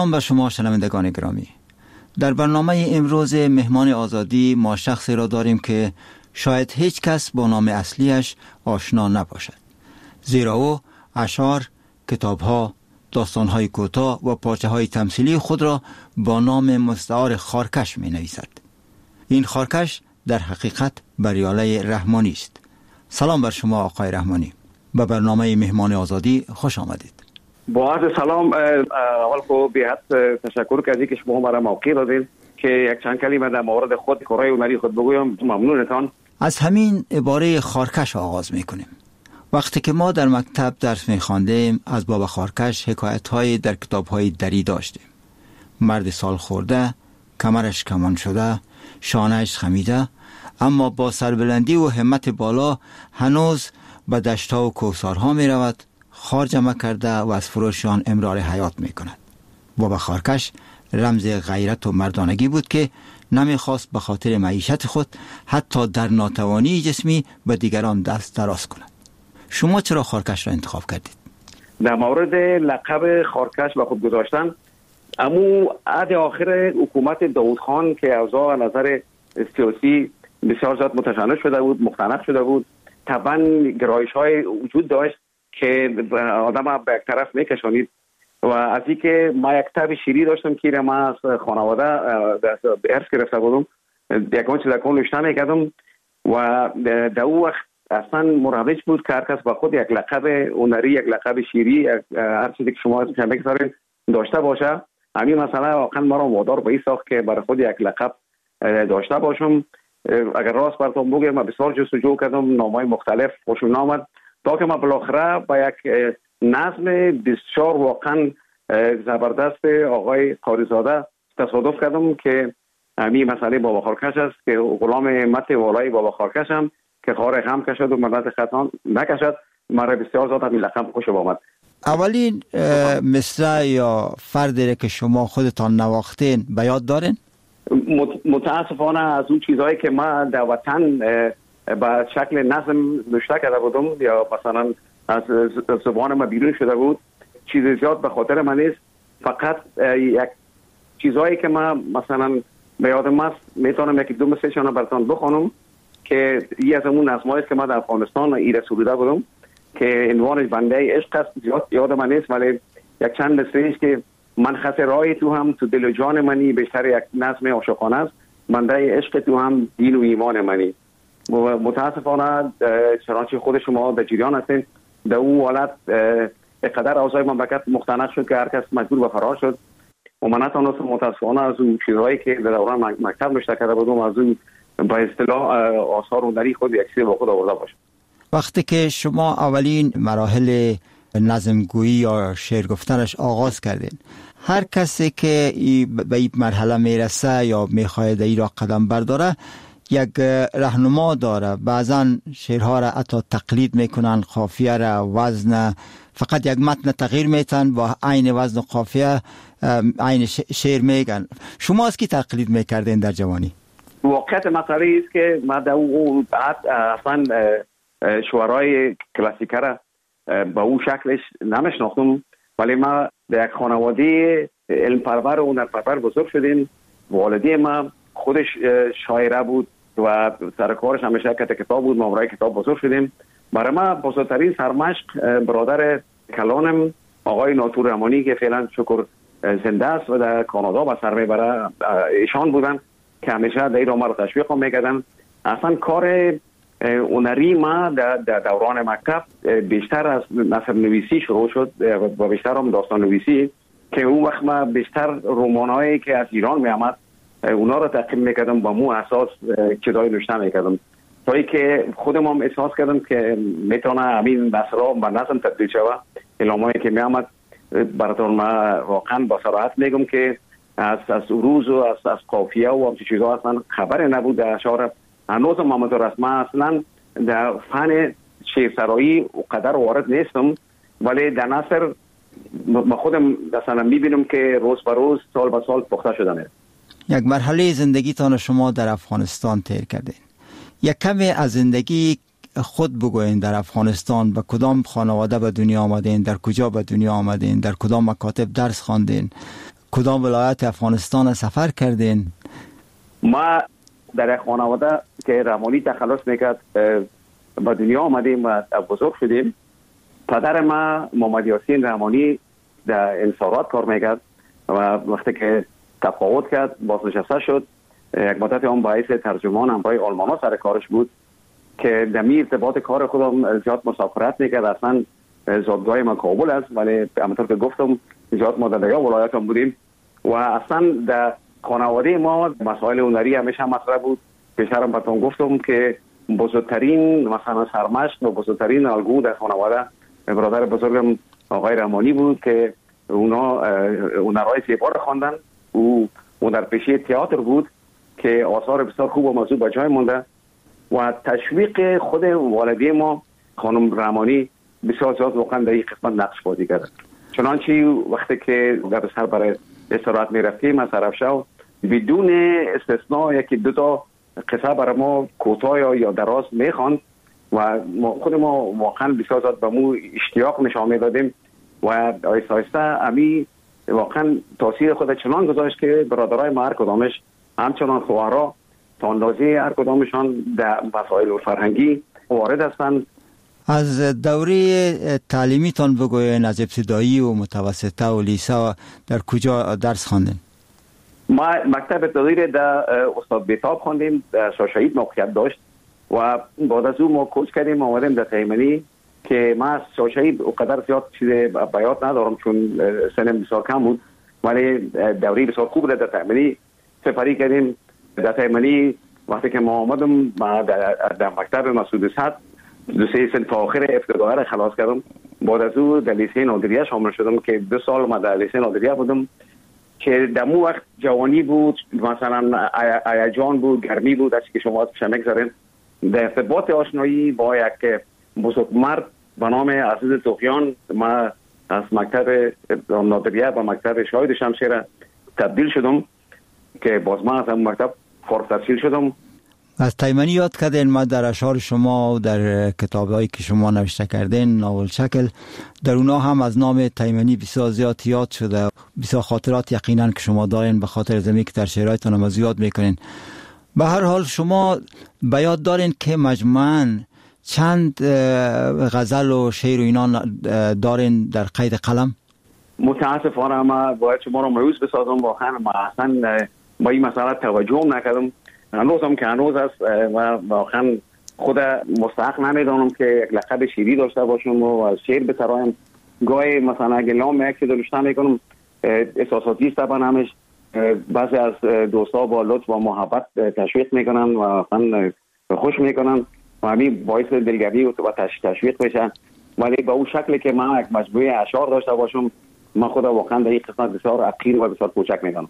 سلام به شما شنوندگان گرامی. در برنامه امروز مهمان آزادی ما شخصی را داریم که شاید هیچ کس با نام اصلیش آشنا نباشد، زیرا او اشعار، کتاب‌ها، داستان‌های کوتاه و پارچه‌های تمثیلی خود را با نام مستعار خارکش می‌نویسد. این خارکش در حقیقت بریاله رحمانی است. سلام بر شما آقای رحمانی. به برنامه مهمان آزادی خوش آمدید. با عرض سلام، اول خو بی‌حد تشکر کردید که شما مرا موقع دادید که یک چند کلمه در مورد خود کارهای هنری خود بگویم. ممنونتان. از همین عباره خارکش آغاز میکنیم. وقتی که ما در مکتب درس میخواندیم از بابا خارکش حکایت‌های در کتاب‌های دری داشتیم. مرد سال خورده، کمرش کمان شده، شانهش خمیده، اما با سربلندی و همت بالا هنوز به دشت‌ها و کوهسارها میرود، خار جمع کرده و از فروشان امرار حیات میکند. بابا خارکش رمز غیرت و مردانگی بود که نمیخواست به خاطر معیشت خود حتی در ناتوانی جسمی به دیگران دست دراز کند. شما چرا خارکش را انتخاب کردید؟ در مورد لقب خارکش به خود گذاشتن، امو عهد آخر حکومت داود خان که اوضاع نظر سیاسی بسیار زیاد متشنج شده بود، مختلف شده بود، طبعا گرایش های وجود داشت که آدم به یک طرف میکشانید و از این که ما یک کتاب شیری داشتم که ما از خانواده ارث گرفته بودم، یکان چیز اکان نوشته میکردم و در او وقت اصلا مروج بود که هر کس با خود یک لقب هنری، یک لقب شیری، هر چیزی که شما میگذارید داشته باشه. همین مسئله واقعا ما را وادار به این ساخت که برای خود یک لقب داشته باشم. اگر راست براتون بگم من بسیار جستجو کردم، نامهای مختلف خوشم آمد تا که ما بالاخره با یک نظم بسیار واقعا زبردست آقای قاریزاده تصادف کردم که همین مسئله بابا خارکش است که غلام مت والای بابا خارکش هم که خار غم کشد و ملت خطان نکشد. مرا بسیار زیاد همین لقب خوش آمد. اولین مصرع یا فردی که شما خودتان نواختین به یاد دارین؟ متاسفانه از اون چیزهایی که ما در وطن به شکل نظم نوشته کرده بودم یا مثلا از زبان ما بیرون شده بود چیز زیاد به خاطر من نیست. فقط یک چیزهایی که ما مثلا به یادم است میتونم یکی دو مثلشان براتون بخونم که یه از اون نظمایی است که ما در افغانستان ایره سروده بودم که عنوانش بنده عشق است. زیاد یادم من نیست ولی یک چند مثلی که من خط راه تو هم تو دل و جان منی، بیشتر یک نظم عاشقانه است. بنده عشق تو هم دین و ایمان منی. متاسفانه چنانچه خود شما در جریان هستین در اون حالت اقدر اوضاع مملکت مختنق شد که هر کس مجبور به فرار شد و من نتونستم متاسفانه از اون چیزهایی که در دوران مکتب نوشته کرده بودم از اون با اصطلاح آثار هنری خود یک چیز با خود آورده باشم. وقتی که شما اولین مراحل نظمگویی یا شعر گفتنش آغاز کردین، هر کسی که به این مرحله میرسه یا میخواهد این را قدم برداره یک راهنما داره. بعضا شعرها را حتی تقلید میکنن، قافیه را، وزن، فقط یک متن تغییر میتن با عین وزن و قافیه عین شعر میگن. شما از کی تقلید میکردین در جوانی؟ واقعیت مسئله است که ما در اون بعد اصلا شعرهای کلاسیکه را با اون شکلش نمیشناختم، ولی ما در یک خانواده علم پرور و هنر پرور بزرگ شدیم. والدی ما خودش شاعره بود و سرکارش همیشه کتاب بود. ما برای کتاب بزرگ شدیم. برای ما بزرگترین سرمشق برادر کلانم آقای ناطور رحمانی که فعلا شکر زنده است و در کانادا با سر میبره ایشان بودن که همیشه در این ما رو تشویق میکردن. اصلا کار هنری ما در دوران مکتب بیشتر از نثر نویسی شروع شد و بیشتر هم داستان نویسی که اون وقت ما بیشتر رمان‌هایی که از ایران میامد اونا رو تقدیم میکردم با مو اساس چیزای نوشته میکردم تا اینکه خودم هم احساس کردم که میتونه همین نثرها به نظم تبدیل شود. کلامایی که میامد براتون ما واقعا با صراحت میگم که از عروض و از قافیه و همچین چیزها اصلا خبر نبود در اشعار. هنوز هم آمده است. من اصلا در فن شعرسرایی قدر وارد نیستم، ولی در نثر ما خودم مثلا میبینم که روز به روز سال به سال پخته شدن. یک مرحله زندگیتان شما در افغانستان طی کردین. یک کمی از زندگی خود بگوین. در افغانستان به کدام خانواده به دنیا آمدین؟ در کجا به دنیا آمدین؟ در کدام مکاتب درس خواندین؟ کدام ولایت افغانستان سفر کردین؟ ما در خانواده که رمانی تخلص میکرد به دنیا آمدیم و بزرگ شدیم. پدر ما محمد یاسین رمانی در انصارات کار میکرد و وقتی که تفاوت کرد بازنشسته شد، یک مدت هم باعث ترجمان انبای آلمانا سر کارش بود که دمی ارتباط کار خودم زیاد مسافرت میکرد. اصلا زادگاه ما کابل است، ولی همونطور که گفتم زیاد ما در ولایت هم بودیم و اصلا در خانواده ما مسائل هنری همیشه مطرح بود. پیشترم براتون گفتم که بزرگترین مثلا سرمشق و بزرگترین الگو در خانواده برادر بزرگم آقای رحمانی بود که اونا هنرهای زیبا را خواندن. او هنرپیشه تئاتر بود که آثار بسیار خوب و موضوع به جای مونده و تشویق خود والده ما خانم رحمانی بسیار زیاد واقعا در این قسمت نقش بازی کرد. چنانچه وقتی که در سر برای استراحت می رفتیم از سرفشاو بدون استثناء یکی دو تا قصه برای ما کوتاه یا دراز میخواند و خود ما واقعا بسیار زیاد به مو اشتیاق نشان میدادیم و آیسته آیسته امی واقعا تاثیر خود چنان گذاشت که برادرای ما هر کدامش همچنان خواهرها تا اندازه هر کدامشان در مسائل فرهنگی وارد هستند. از دوره تعلیمیتان بگوین، از ابتدایی و متوسطه و لیسه در کجا درس خواندین؟ ما مکتب ابتدایی در استاد بیتاب خواندیم، در شاشهید موقعیت داشت و بعد از او ما کوچ کردیم آمدیم در تیمنی که ما از شاشهید اونقدر زیاد چیز بیات ندارم چون سنم بسیار کم بود، ولی دوره بسیار خوب در تیمنی سپری کردیم. در تیمنی وقتی که ما آمدم در مکتب مسعود صد دو سه سنف آخر ابتدایی را خلاص کردم. بعد از او در لیسه نادریه شامل شدم که 2 سال ما در لیسه نادریه بودم که در مو وقت جوانی بود، مثلا هیجان بود، گرمی بود، از که شما پیش میگذارین. در ارتباط آشنایی با یک بزرگ مرد به نام عزیز توخیان ما از مکتب نادریه به مکتب شاهد شمشیر تبدیل شدم که باز من از اون مکتب فارغ التحصیل شدم. از تیمنی یاد کردین، ما در اشعار شما و در کتاب‌هایی که شما نوشته کردین ناول شکل در اونا هم از نام تیمنی بسیار زیاد یاد شده. بسیار خاطرات یقینا که شما دارین به خاطر زمین که در شعرهایتان هم زیاد میکنین. به هر حال شما به یاد دارین که مجموعاً چند غزل و شعر و اینا دارین در قید قلم؟ متاسفانه ما باید شما رو مایوس بسازم، واقعا ما اصلا با این مسئله توجه نکردم. هنوزم که هنوز است و واقعا خود مستحق نمیدانم که یک لقب شیری داشته باشم و از شعر بسرایم. گاهی مثلا اگه لام یک چیز رشته میکنم احساساتی است طبعا همش. بعضی از دوستا با لطف و محبت تشویق میکنن و واقعا خوش میکنن و همین باعث دلگرمی و تشویق بشن، ولی با اون شکلی که من یک مجموعه اشعار داشته باشم من خدا واقعا در این قسمت بسیار حقیر و بسیار کوچک میدانم.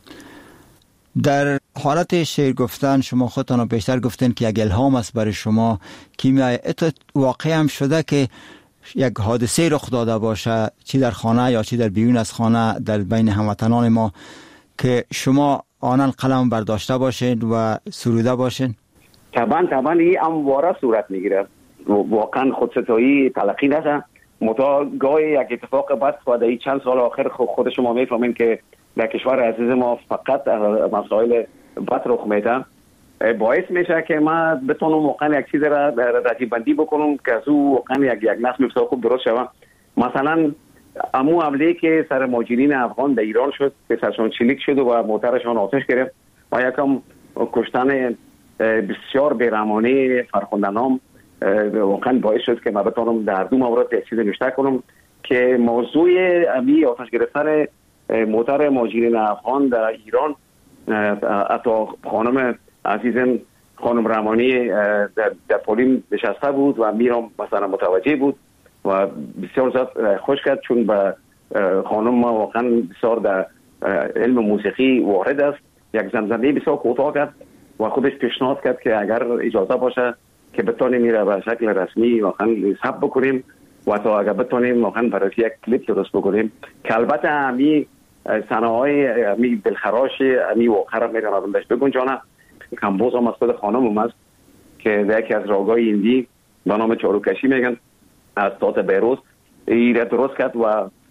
در حالت شعر گفتن شما خودتان بیشتر گفتین که یک الهام است برای شما. کیمیای واقعی هم شده که یک حادثه رخ داده باشه، چی در خانه یا چی در بیرون از خانه، در بین هموطنان ما، که شما آنان قلم برداشته باشین و سروده باشین؟ طبعا این همواره صورت میگیره. واقعا خودستایی تلقی نشه متا گاهی یک اتفاق بد و در چند سال آخر خود شما میفهمین که در کشور عزیز ما فقط مسائل بد رخ میده، باعث میشه که ما بتونم واقعا یک چیز را رتیب بندی بکنم که از او واقعا یک نظم بسیار خوب درست شود. مثلا امو حمله که سر مهاجرین افغان در ایران شد که سرشان چلیک شد و موترشان آتش گرفت و یکم کشتن بسیار بیرحمانه فرخندنام واقعا باعث شد که من بتونم در دو مورد یک چیز نوشته کنم که موضوع امی آتش گرفتن موتر مهاجرین افغان در ایران حتی خانم عزیزم خانم رحمانی در پولیم نشسته بود و میرم مثلا متوجه بود و بسیار زیاد خوش کرد چون به خانم ما واقعا بسیار در علم موسیقی وارد است. یک زمزمه بسیار کوتاه کرد و خودش پیشنهاد کرد که اگر اجازه باشه که بتونیم میره به شکل رسمی واقعا ثبت بکنیم و تا اگر بتونیم واقعا برای یک کلیپ درست بکنیم که البته همی صنایع همی دلخراش همی واقعا را میرن آدمش بگنجانه. کمبوز هم از خود خانم است که در یکی از راگای ایندی به نام چاروکشی میگن از تات بیروز ای را درست کرد و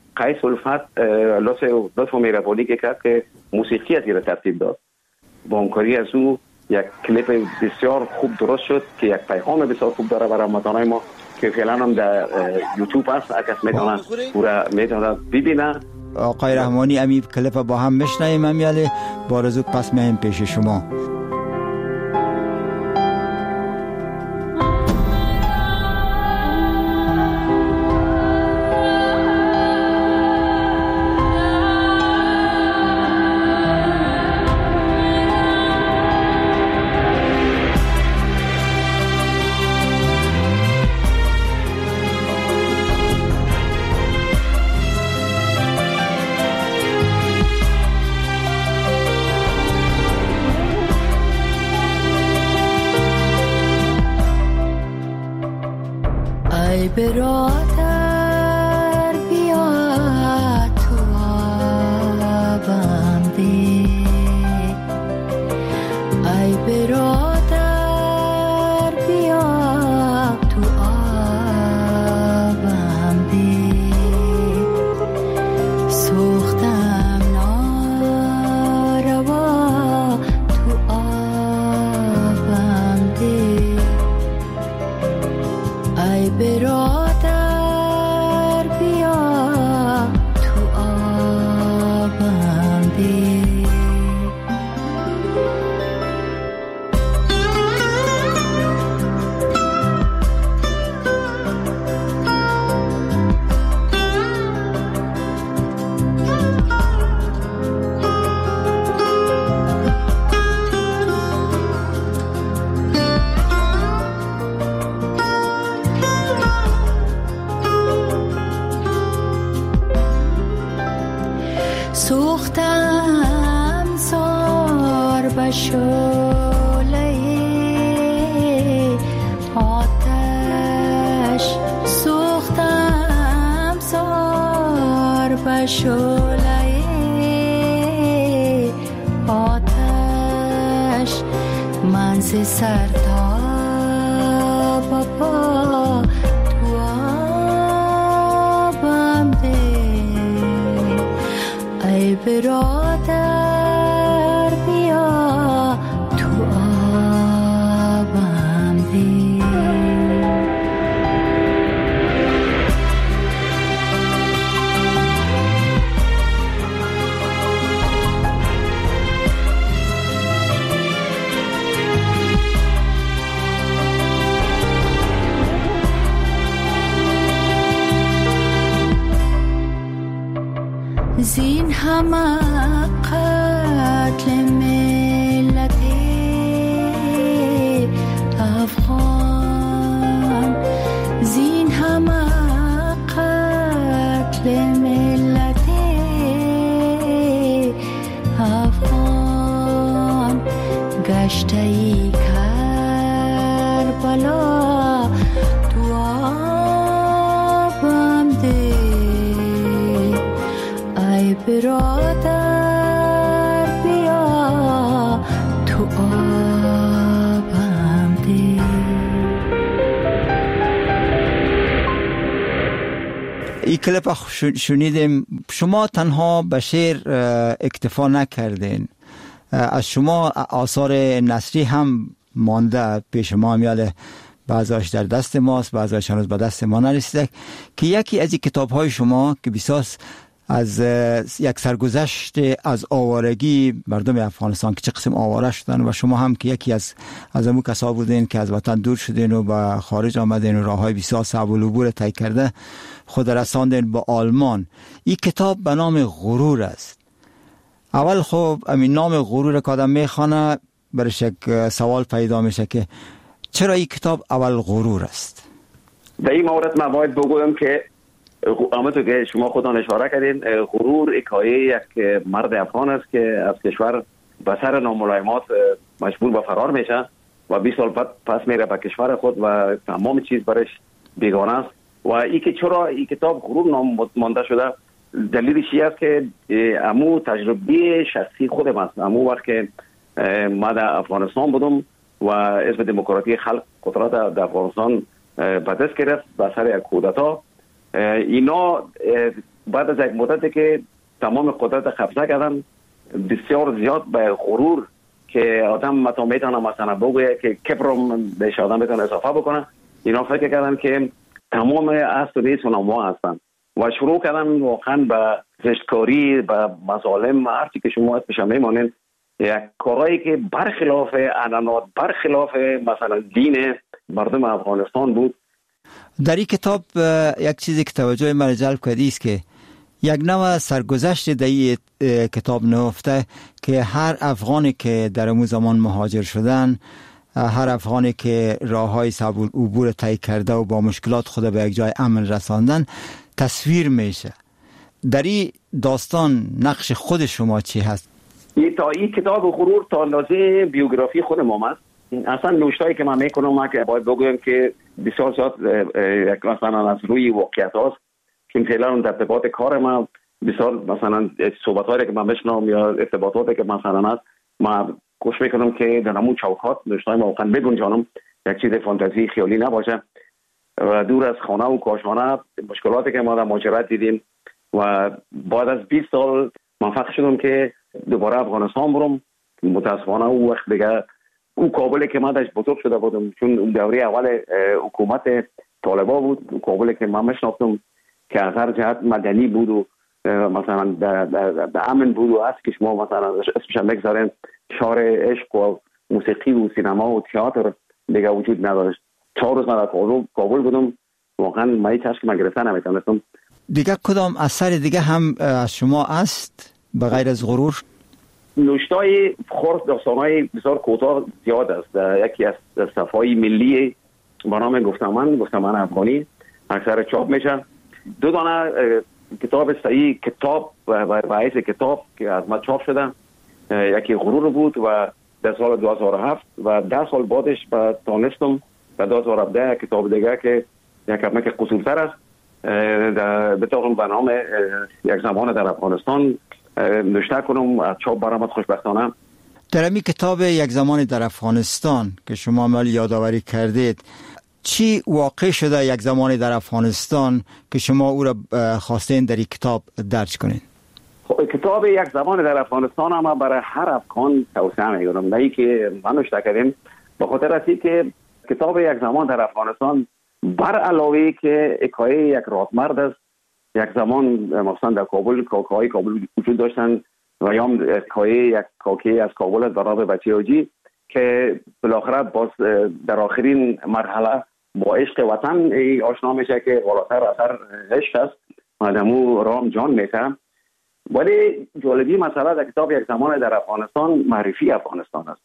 قیس الفت لطف و مهربانی که کرد که موسیقی از این ترتیب داد. با همکاری از او یک کلیپ بسیار خوب درست شد که یک پیغام بسیار خوب داره برای هموطنان ما که فعلا هم در یوتیوب هست، اگر کس میتونه پورا میتونه ببینه. آقای رحمانی امی کلیپ با هم بشنویم امیاله بارزو پس میایم پیش شما. برادر بیا تو آبم ده، ای برادر بیا تو آبم ده، سوختم ناروا تو آبم ده، ای برادر سوختم زار بشوله آتش، سوختم زار بشوله آتش، من ز سر تا پا تو آبم ده، ای برادر بیا تو آبم ده. زین همه قتل ملت افغان، زین همه قتل ملت افغان، گشته ای کربلا تو آبم ده، ای برادر بیا تو آبم ده. این کلیپ شنیدیم. شما تنها به شعر اکتفا نکردین، از شما آثار نثری هم مانده پیش ما میاله، بعضیش در دست ماست، بعضیش هنوز به دست ما نرسیده، که یکی از این کتاب‌های شما که بسیار از یک سرگذشت از آوارگی مردم افغانستان که چه قسم آواره شدن و شما هم که یکی از امو کسا بودین که از وطن دور شدین و به خارج آمدین و راههای بسیار صعب العبور طی کرده خود رساندین با آلمان. این کتاب به نام غرور است. اول خب این نام غرور که آدم میخوانه برش یک سوال پیدا میشه که چرا این کتاب اول غرور است؟ در این مورد من باید بگویم که همونطور که شما خودتان اشاره کردین، غرور حکایه یک مرد افغان است که از کشور به سر ناملایمات مجبور به فرار میشه و 20 سال پس میره به کشور خود و تمام چیز برش بیگانه است. و این که چرا این کتاب غرور نام مانده شده، دلیلش این است که امو تجربه شخصی خودم است. امو وقت که ما در افغانستان بودم و حزب دموکراتی خلق قدرت در افغانستان به دست گرفت به سر یک کودتا، اینا بعد از یک مدتی که تمام قدرت قبضه کردن، بسیار زیاد به غرور که آدم مثلا میتونه مثلا بگه که کبرم بهش آدم میتونه اضافه بکنه، اینا فکر کردن که تمام اصل و نیست اونها هستن و شروع کردن واقعا به زشتکاری، به مظالم، هرچی که شما اسمش میمانین، یک کارهایی که برخلاف عنعنات، برخلاف مثلا دین مردم افغانستان بود. در این کتاب یک چیزی که توجه من جلب کرده است که یک نوع سرگذشت در این کتاب نهفته که هر افغانی که در اون زمان مهاجر شدن، هر افغانی که راههای صعب العبور طی کرده و با مشکلات خود به یک جای امن رساندن تصویر میشه. در این داستان نقش خود شما چی هست؟ این کتاب غرور تا اندازه بیوگرافی خود ما است. اصلا نوشتایی که من میکنم ما که باید بگویم که بسیار زیاد یک مثلا از روی واقعیت هاست که فعلا اون تطبیقات کار ما بسیار مثلا صحبت‌هایی که من بشنوم یا ارتباطاتی که مثلا هست ما کوشش میکنم که در همون چوکات نوشتای ما واقعا بگنجانم، یک چیز فانتزی خیالی نباشه و دور از خانه و کاشانه مشکلاتی که ما در مهاجرت دیدیم و بعد از 20 سال موفق شدم که دوباره افغانستان برم. متاسفانه اون وقت دیگه اون کابلی که من داشت بزرگ شده بودم، چون اون دوره اول حکومت طالبا بود، کابلی که من میشناختم که از هر جهت مدنی بود و مثلا به امن بود و هست که شما مثلا اسمش هم بگذارین شهر عشق و موسیقی و سینما و تئاتر دیگه وجود نداشت. 4 روز من در کابل بودم، واقعا من هیچ چشم گرفتن نمیتونستم. دیگه کدام اثر دیگه هم از شما است به غیر از غرور؟ نوشتای خرد داستانای بسیار کوتاه زیاد است. یکی از صفحه‌های ملی با نام گفتمان افغانی اکثر چاپ میشه. 2 دانه کتاب صحیح کتاب و حیث کتاب که از ما چاپ شده، یکی غرور بود و در سال 2007 و 10 سال بعدش با تانستم در 2017 کتاب دیگه که یک کمی که قصورتر است به طور به نام یک زمان در افغانستان نوشته کنم، از چاپ برآمد خوشبختانه. در این کتاب یک زمان در افغانستان که شما عمل یادآوری کردید، چی واقع شده یک زمانی در افغانستان که شما او را خواستین در این کتاب درج کنین؟ کتاب یک زمان در افغانستان هم برای هر افغان توصیه میکنم، نه که من نوشته کردیم، به خاطر است که کتاب یک زمان در افغانستان بر علاوه که حکایه یک رادمرد است، یک زمان مثلا در کابل کاکای کابل وجود داشتن و یا حکایه یک کاکی از کابل است برای بچه اوجی که بالاخره باز در آخرین مرحله با عشق وطن آشنا میشه که بالاتر اثر عشق است مادمو رام جان میشه. ولی جالبی مسئله در کتاب یک زمان در افغانستان معرفی افغانستان است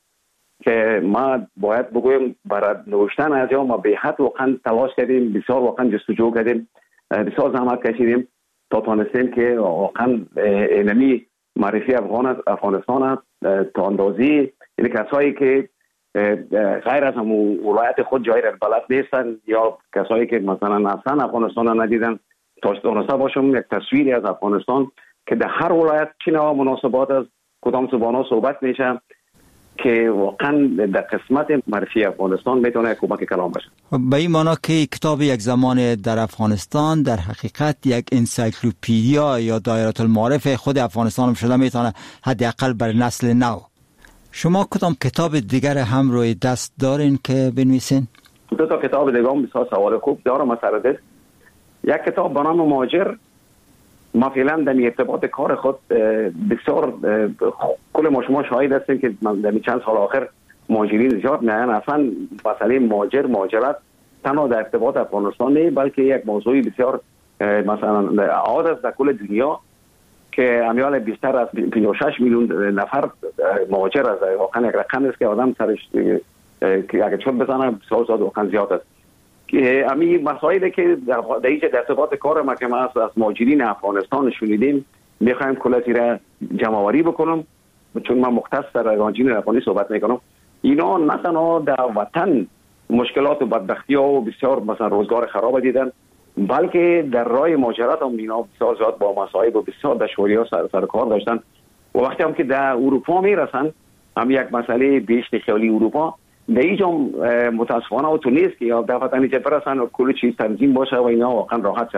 که ما باید بگویم برای نوشتن از ما به حد واقعا تلاش کردیم، بسیار واقعا جستجو کردیم، بسیار زحمت کشیدیم تا تونستیم که واقعا علمی معرفی افغانستان است تا اندازی این کسایی که غیر از همون ولایت خود جایی را بلد نیستن یا کسایی که مثلا اصلا افغانستان را ندیدن تا دانسته باشم یک تصویری از افغانستان که در هر ولایت چه نوع مناسبات است، کدام زبان‌ها صحبت میشه که واقعا در قسمت معرفی افغانستان میتونه کمک کلام باشه. به این معنی که کتاب یک زمان در افغانستان در حقیقت یک انسایکلوپدیا یا دایره المعارف خود افغانستان شده میتونه حداقل بر نسل نو. شما کدام کتاب دیگر هم روی دست دارین که بنویسین؟ 2 تا کتاب دیگه هم بسیار سوال خوب دارم مسئله. یک کتاب به نام مهاجر، ما فعلا در ارتباط کار خود بسیار کل ما شما شاهد هستیم که در چند سال آخر مهاجرین زیاد میان. اصلا مسئله مهاجرت تنها در ارتباط افغانستان نه بلکه یک موضوعی بسیار مثلا عاد است در کل دنیا که امیال بیشتر از 56 میلیون نفر مهاجر است. واقعا یک رقم است که آدم سرش که اگه چون بزنه بسیار زیاد واقعا زیاد است. امی مسائلی که در ارتباط کار ما که ما از مهاجرین افغانستان شنیدیم میخوایم کلاتی را جمع آوری بکنم، چون من مختص در مهاجرین افغانی صحبت میکنم. اینا نه تنها در وطن مشکلات و بدبختی ها و بسیار مثلا روزگار خراب دیدن، بلکه در راه مهاجرت هم اینا بسیار زیاد با مصائب و بسیار دشواری ها سر کار داشتن و وقتی هم که در اروپا میرسن هم یک مسئله بیشت خیالی اروپا در اینجا متاسفانه و تو نیست که یا در وطن اینجا برسن و کل چیز تنظیم باشه و اینا واقعا راحت شون.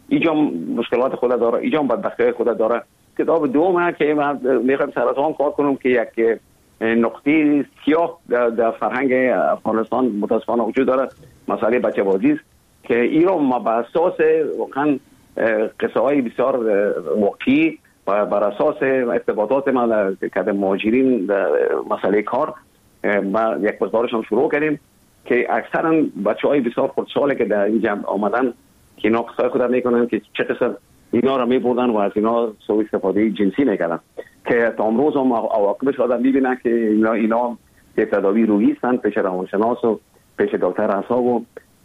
اینجا مشکلات خود داره، اینجا بدبختی خود داره. کتاب دومه که من میخوام سر از آن کار کنم که یک نقطه سیاه در فرهنگ افغانستان متاسفانه وجود داره، مسئله بچه بازی است که این رو ما بر اساس واقعا قصه های بسیار واقعی و بر اساس ارتباطات ما که مهاجرین مسئله کار ما یک مقدارش هم شروع کردیم که اکثرا بچه‌های بسیار خردسالی که در این جمع آمدن که اینا قصه خود میکنن که چه قصه اینا رو میبردن و از اینا سوء استفاده جنسی میکردن که تا امروز هم عواقبش آدم میبینن که اینا تداوی روحی هستن پیش روانشناس و پیش دکتر اعصاب و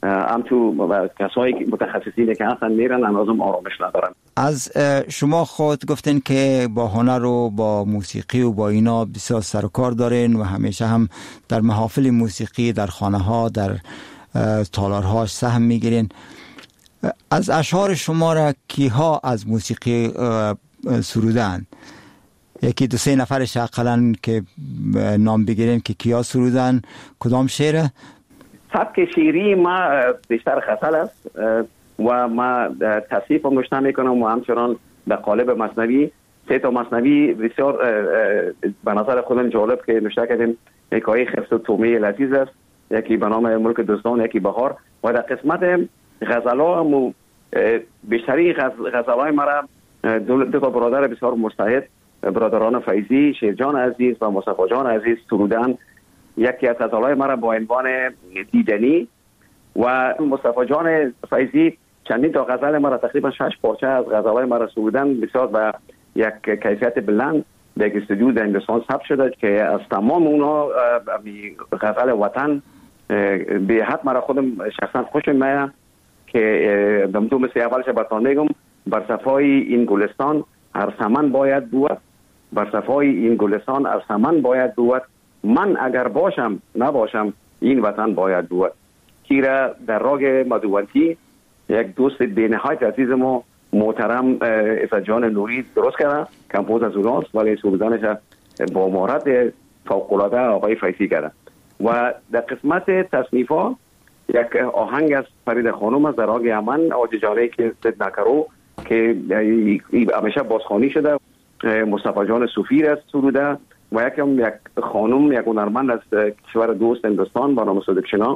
همچون کسایی که متخصصین که هستن میرن هنوزم آرامش ندارن. از شما خود گفتین که با هنر و با موسیقی و با اینا بسیار سر و کار دارین و همیشه هم در محافل موسیقی در خانه ها در تالارها سهم میگیرین. از اشعار شما را کیها از موسیقی سرودن؟ یکی دو سه نفرش اقلا که نام بگیرین که کیا سرودن، کدام شعره؟ سبک شعری ما بیشتر غزل است و ما تصنیف هم نوشته میکنم و همچنان در قالب مثنوی 3 مثنوی بسیار به نظر خودم جالب که نوشته کردیم. حکایه خفت و تومه لذیذ است، یکی به نام ملک دوستان، یکی بهار. و در قسمت غزل‌ها هم بیشتری غزل‌های مرا دو تا برادر بسیار مجتهد، برادران فیضی، شیرجان عزیز و مصطفی جان عزیز سرودن. یکی از غزل‌های مرا با عنوان دیدنی و مصطفی جان فیضی چندین تا غزل مرا تقریبا 6 پارچه از غزل‌های مرا سرودن بسیار و یک کیفیت بلند در استودیو در هندوستان ثبت شده که از تمام اونها غزل وطن به حد مرا خودم شخصا خوش میاد که دمتو مثل اولش براتون میگم بر صفای این گلستان هر سمن باید بود، بر صفای این گلستان هر سمن باید بود، من اگر باشم نباشم این وطن باید بود. کیرا در راگ مدوونتی یک دوست بینهایت عزیز ما محترم عزت جان نوری درست کرده، کمپوز از اوناست ولی سرودنش با مهارت فوق‌العاده آقای فیضی کرده. و در قسمت تصنیفا یک آهنگ از فرید خانم از در راگ امن آججانه که زد نکرو که همیشه بازخوانی شده، مصطفی جان صوفی است سروده و یک خانم یک هنرمند از کشور دوست هندوستان با نام صدقشنا.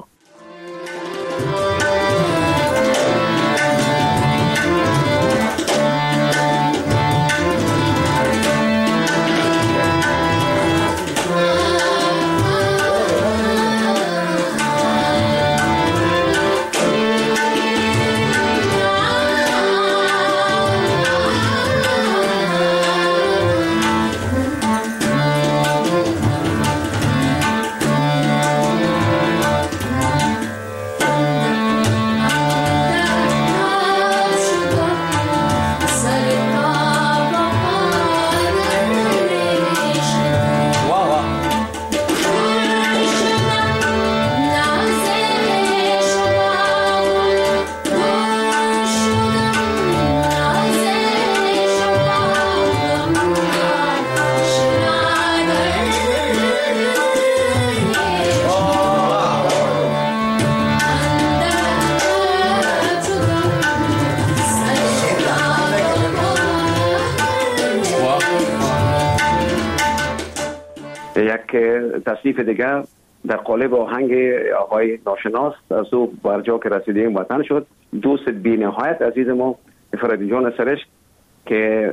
یک تصنیف دیگر در قالب آهنگ آقای ناشناس از او برجا که رسیدیم وطن شد، دوست بی‌نهایت عزیز ما فرید جان سرش که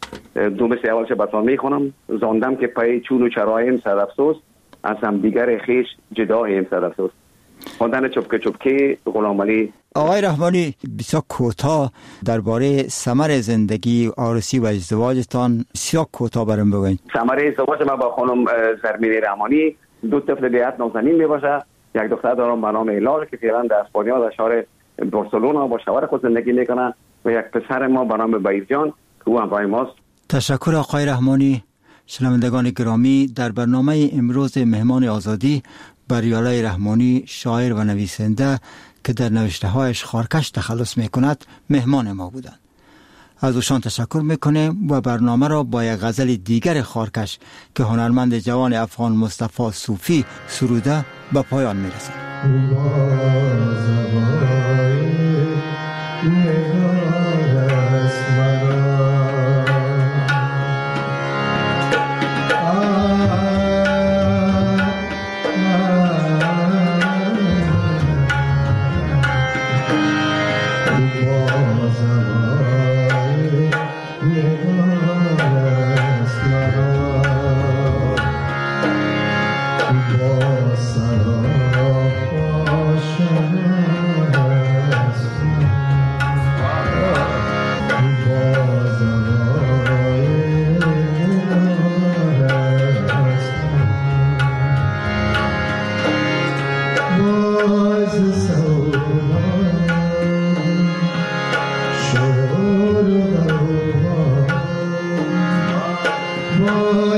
دو مثل اولش براتون میخونم. زاندم که پای چون و چرایم صد افسوس، از هم دیگر خیش جداییم صد افسوس. خواندن چپکه چپکه غلام علی. آقای رحمانی بسیار کوتاه درباره ثمر زندگی عروسی و ازدواجتان بسیار کوتاه برام بگوین. ثمر ازدواج ما با خانم زرمینی رحمانی 2 طفل دیت نازنین میباشه. یک دختر دارم به نام ایلار که فعلا در اسپانیا در شهر بارسلونا با شوهر خود زندگی میکنه و یک پسر ما به نام بایرجان که او همراه ماست. تشکر آقای رحمانی. شنوندگان گرامی، در برنامه امروز مهمان آزادی بریالای رحمانی، شاعر و نویسنده که در نوشته‌هایش خارکش تخلص می‌کند مهمان ما بودند. از اوشان تشکر می‌کنیم و برنامه را با یک غزل دیگر خارکش که هنرمند جوان افغان مصطفی صوفی سروده به پایان می‌رسانیم.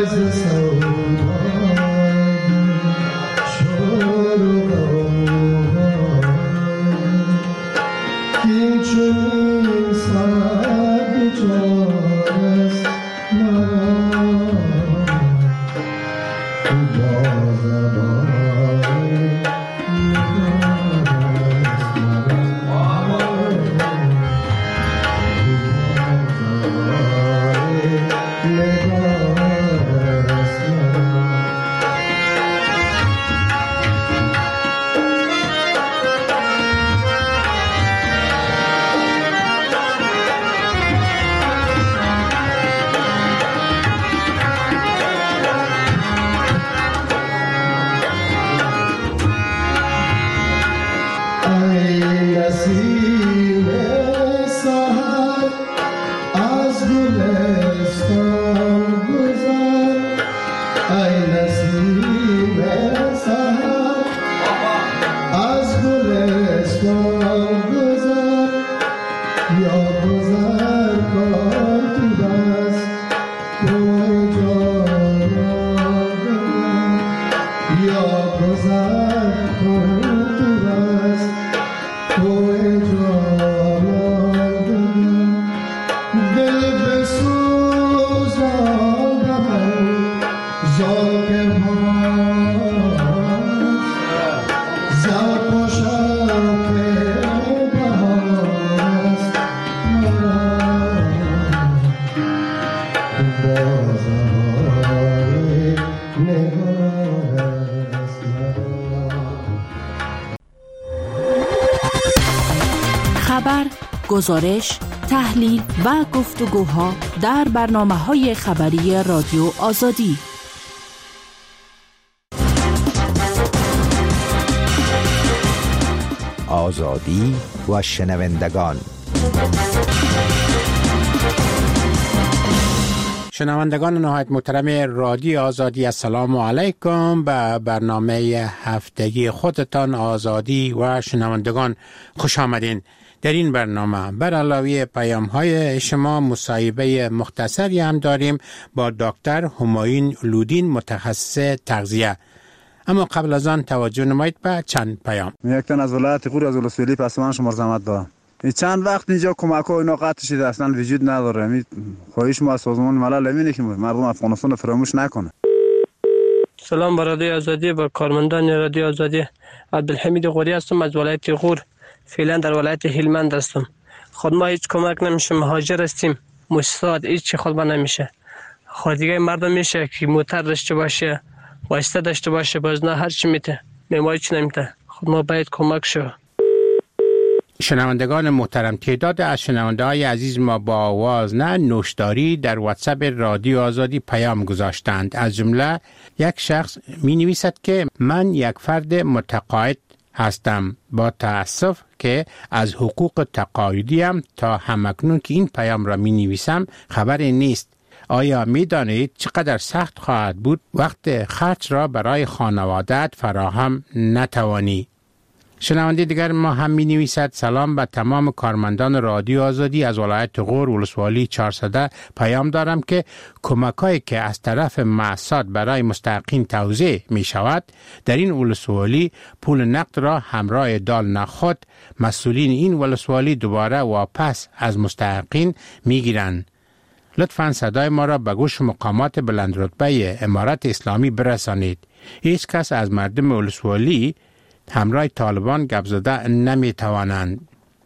خبر، گزارش، تحلیل و گفتگوها در برنامه‌های خبری رادیو آزادی. آزادی و شنوندگان. شنوندگان نهایت محترم رادیو آزادی، السلام علیکم. به برنامه هفتگی خودتان آزادی و شنوندگان خوش آمدین. در این برنامه بر علاوه پیام‌های شما مصاحبه مختصری هم داریم با دکتر همایون لودین، متخصص تغذیه. اما قبل از آن توجه نمایید به چند پیام. یک تن از ولایت غور از ولسوالی پسمان شما زحمت دارم. این چند وقت اینجا کمک‌ها اینا قطع شده، اصلا وجود نداره. می خواهش ما از سازمان ملل اینه که مردم افغانستان فراموش نکنه. سلام بر رادیو آزادی، با کارمندان رادیو آزادی. عبدالحمید غوری هستم از ولایت غور. فعلا در ولایت هلمند هستم. خود ما هیچ کمک نمیشه، مهاجر هستیم. مستعد هیچ خود ما نمیشه. خودیگه مردم میشه که موتر داشته باشه، واسطه داشته باشه، باز نه هر چی میته. ما هیچ نمیته. خود ما باید کمک شو. شنوندگان محترم، تعداد از شنونده‌های عزیز ما با آواز نه نوشداری در واتساپ رادیو آزادی پیام گذاشتند. از جمله یک شخص می نویسد که من یک فرد متقاعد هستم. با تأسف که از حقوق تقاعدیم تا همکنون که این پیام را می نویسم خبری نیست. آیا می دانید چقدر سخت خواهد بود وقت خرج را برای خانواده‌ات فراهم نتوانی؟ شنونده دیگر ما هم می نویسد سلام به تمام کارمندان رادیو آزادی از ولایت غور ولسوالی 400 پیام دارم که کمک‌هایی که از طرف مؤسسات برای مستحقین توزیع می شود در این ولسوالی پول نقد را همراه دال نخود مسئولین این ولسوالی دوباره واپس از مستحقین می گیرند. لطفاً صدای ما را به گوش مقامات بلند رتبه امارت اسلامی برسانید. هیچ کس از مردم ولسوالی همراه طالبان گپ زده نمی توانند.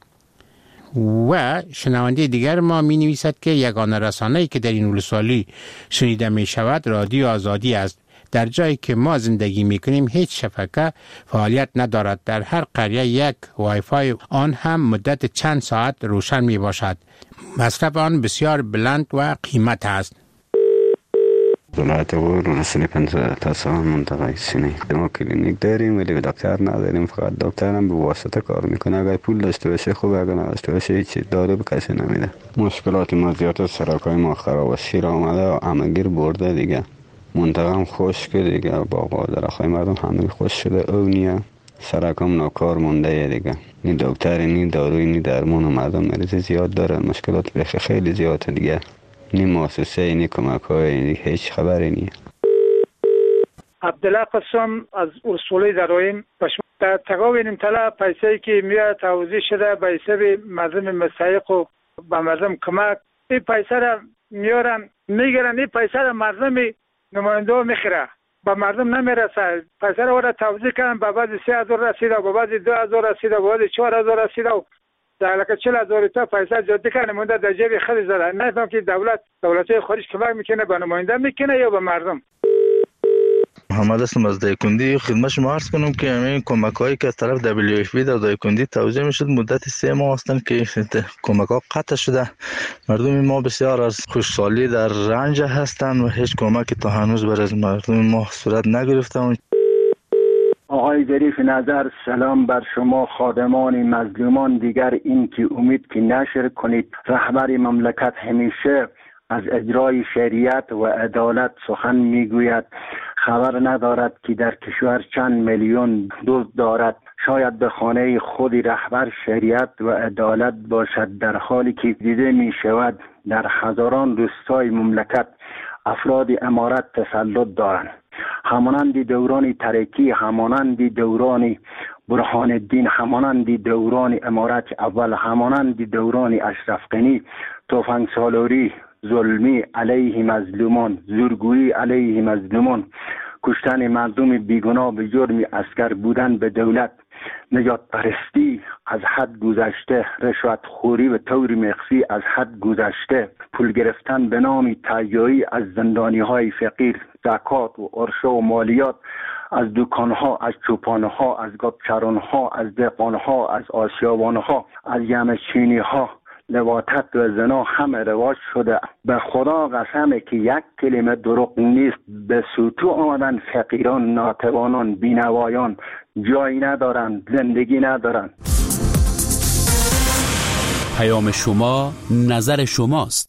و شنونده دیگر ما می نویسد که یگانه رسانه‌ای که در این ولسوالی شنیده می شود رادیو آزادی است. در جایی که ما زندگی می کنیم هیچ شبکه فعالیت ندارد. در هر قریه یک وایفای آن هم مدت چند ساعت روشن می باشد. مصرف آن بسیار بلند و قیمت است. ولایت غور ولسوالی 50 تا سال منطقه سینه. ما کلینیک داریم ولی دکتر نداریم، فقط دکتر هم به واسطه کار میکنه. اگر پول داشته باشه خوبه، اگر نداشته باشه هیچ دارو به کسی نمیده. مشکلات ما زیاد، سرکای ما خراب و شیر آمده و همگیر برده دیگه. منطقه هم خشک دیگه، باغ و درختای مردم همه خشک شده. اونیه سرکم ناکار مونده دیگه. نی دکتر نی داروی نی درمان و مردم مریض زیاد دارن. مشکلات بخی خیلی زیاده دیگه. این مؤسسه این کمک های هیچ خبری نیست. عبدالله قسم از اصولی درایم در تقاوین طلا پیسه‌ای که میاد توزیع شده به حساب مردم مستحق و به مردم کمک، این پیسه را میارن میگیرن، این پیسه را مردم نماینده میخره، به مردم نمیرسه. پیسه را توزیع کردن، به بعضی 3000 رسیده، به بعضی 2000 رسیده، به بعضی 4000 رسیده و در 40,000 تا پیسه جدی که نماینده در جیب خود زده. نفهم که دولت خارج کمک میکنه به نماینده میکنه یا به مردم. محمد هستم از دایکندی. خدمت شما عرض کنم که همین کمک هایی که از طرف WFP در دایکندی توزیع میشد مدت 3 ماه هستند که کمک ها قطع شده. مردم ما بسیار از خوشحالی در رنج هستند و هیچ کمکی تا هنوز بر از مردم ما صورت نگرفته. آقای ظریف نظر، سلام بر شما خادمان مظلومان. دیگر این که امید که نشر کنید. رهبر مملکت همیشه از اجرای شریعت و عدالت سخن میگوید. خبر ندارد که در کشور چند میلیون دزد دارد. شاید به خانه خود رهبر شریعت و عدالت باشد، در حالی که دیده می شود در هزاران روستای مملکت افراد امارت تسلط دارند. همانند دوران ترکی، همانند دوران برهان الدین، همانند دوران امارت اول، همانند دوران اشرف غنی، تفنگ سالاری، ظلمی علیه مظلومان، زورگویی علیه مظلومان، کشتن مردم بیگناه به جرم اسکر بودن به دولت، نجات پرستی از حد گذشته، رشوت خوری و طور مخفی از حد گذشته، پول گرفتن به نام تهیایی از زندانی های فقیر، زکات و عرشه و مالیات از دکانها، از چوپانها، از گابچرانها، از دهقانها، از آسیابانها، از یمچینیها، لواطت و زنا همه رواج شده. به خدا قسمه که یک کلمه دروغ نیست. به سوتو آمدن فقیران، ناتوانان، بینوایان، جایی ندارند، زندگی ندارند. پیام شما، نظر شماست.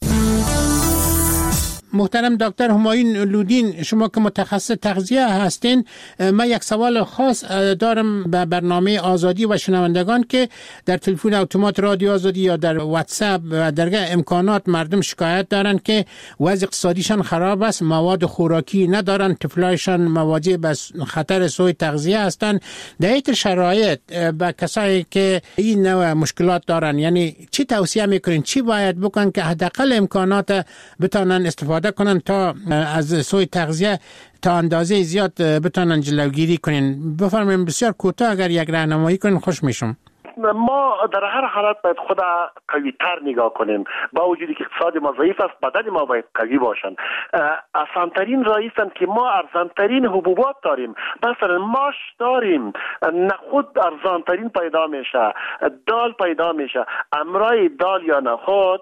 محترم دکتر همایون لودین، شما که متخصص تغذیه هستین، من یک سوال خاص دارم به برنامه آزادی و شنوندگان که در تلفن اتومات رادیو آزادی یا در واتساپ و درگاه امکانات مردم شکایت دارن که وضع اقتصادیشان خراب است، مواد خوراکی ندارن، طفلایشان مواجه به خطر سوء تغذیه هستند. در این شرایط به کسایی که این نوع مشکلات دارن، یعنی چی توصیه میکنین، چی باید بکنن که حداقل امکانات بتونن استفاده کنن تا از سوء تغذیه تا اندازه زیاد بتونن جلوگیری کنین؟ بفرمایید بسیار کوتاه اگر یک راهنمایی کنین خوش میشم. ما در هر حالت باید خود قوی تر نگاه کنیم. با وجودی که اقتصاد ما ضعیف است، بدن ما باید قوی باشن. آسانترین راه است که ما ارزانترین حبوبات داریم. مثلا ماش داریم، نخود ارزانترین پیدا میشه، دال پیدا میشه. امرای دال یا نخود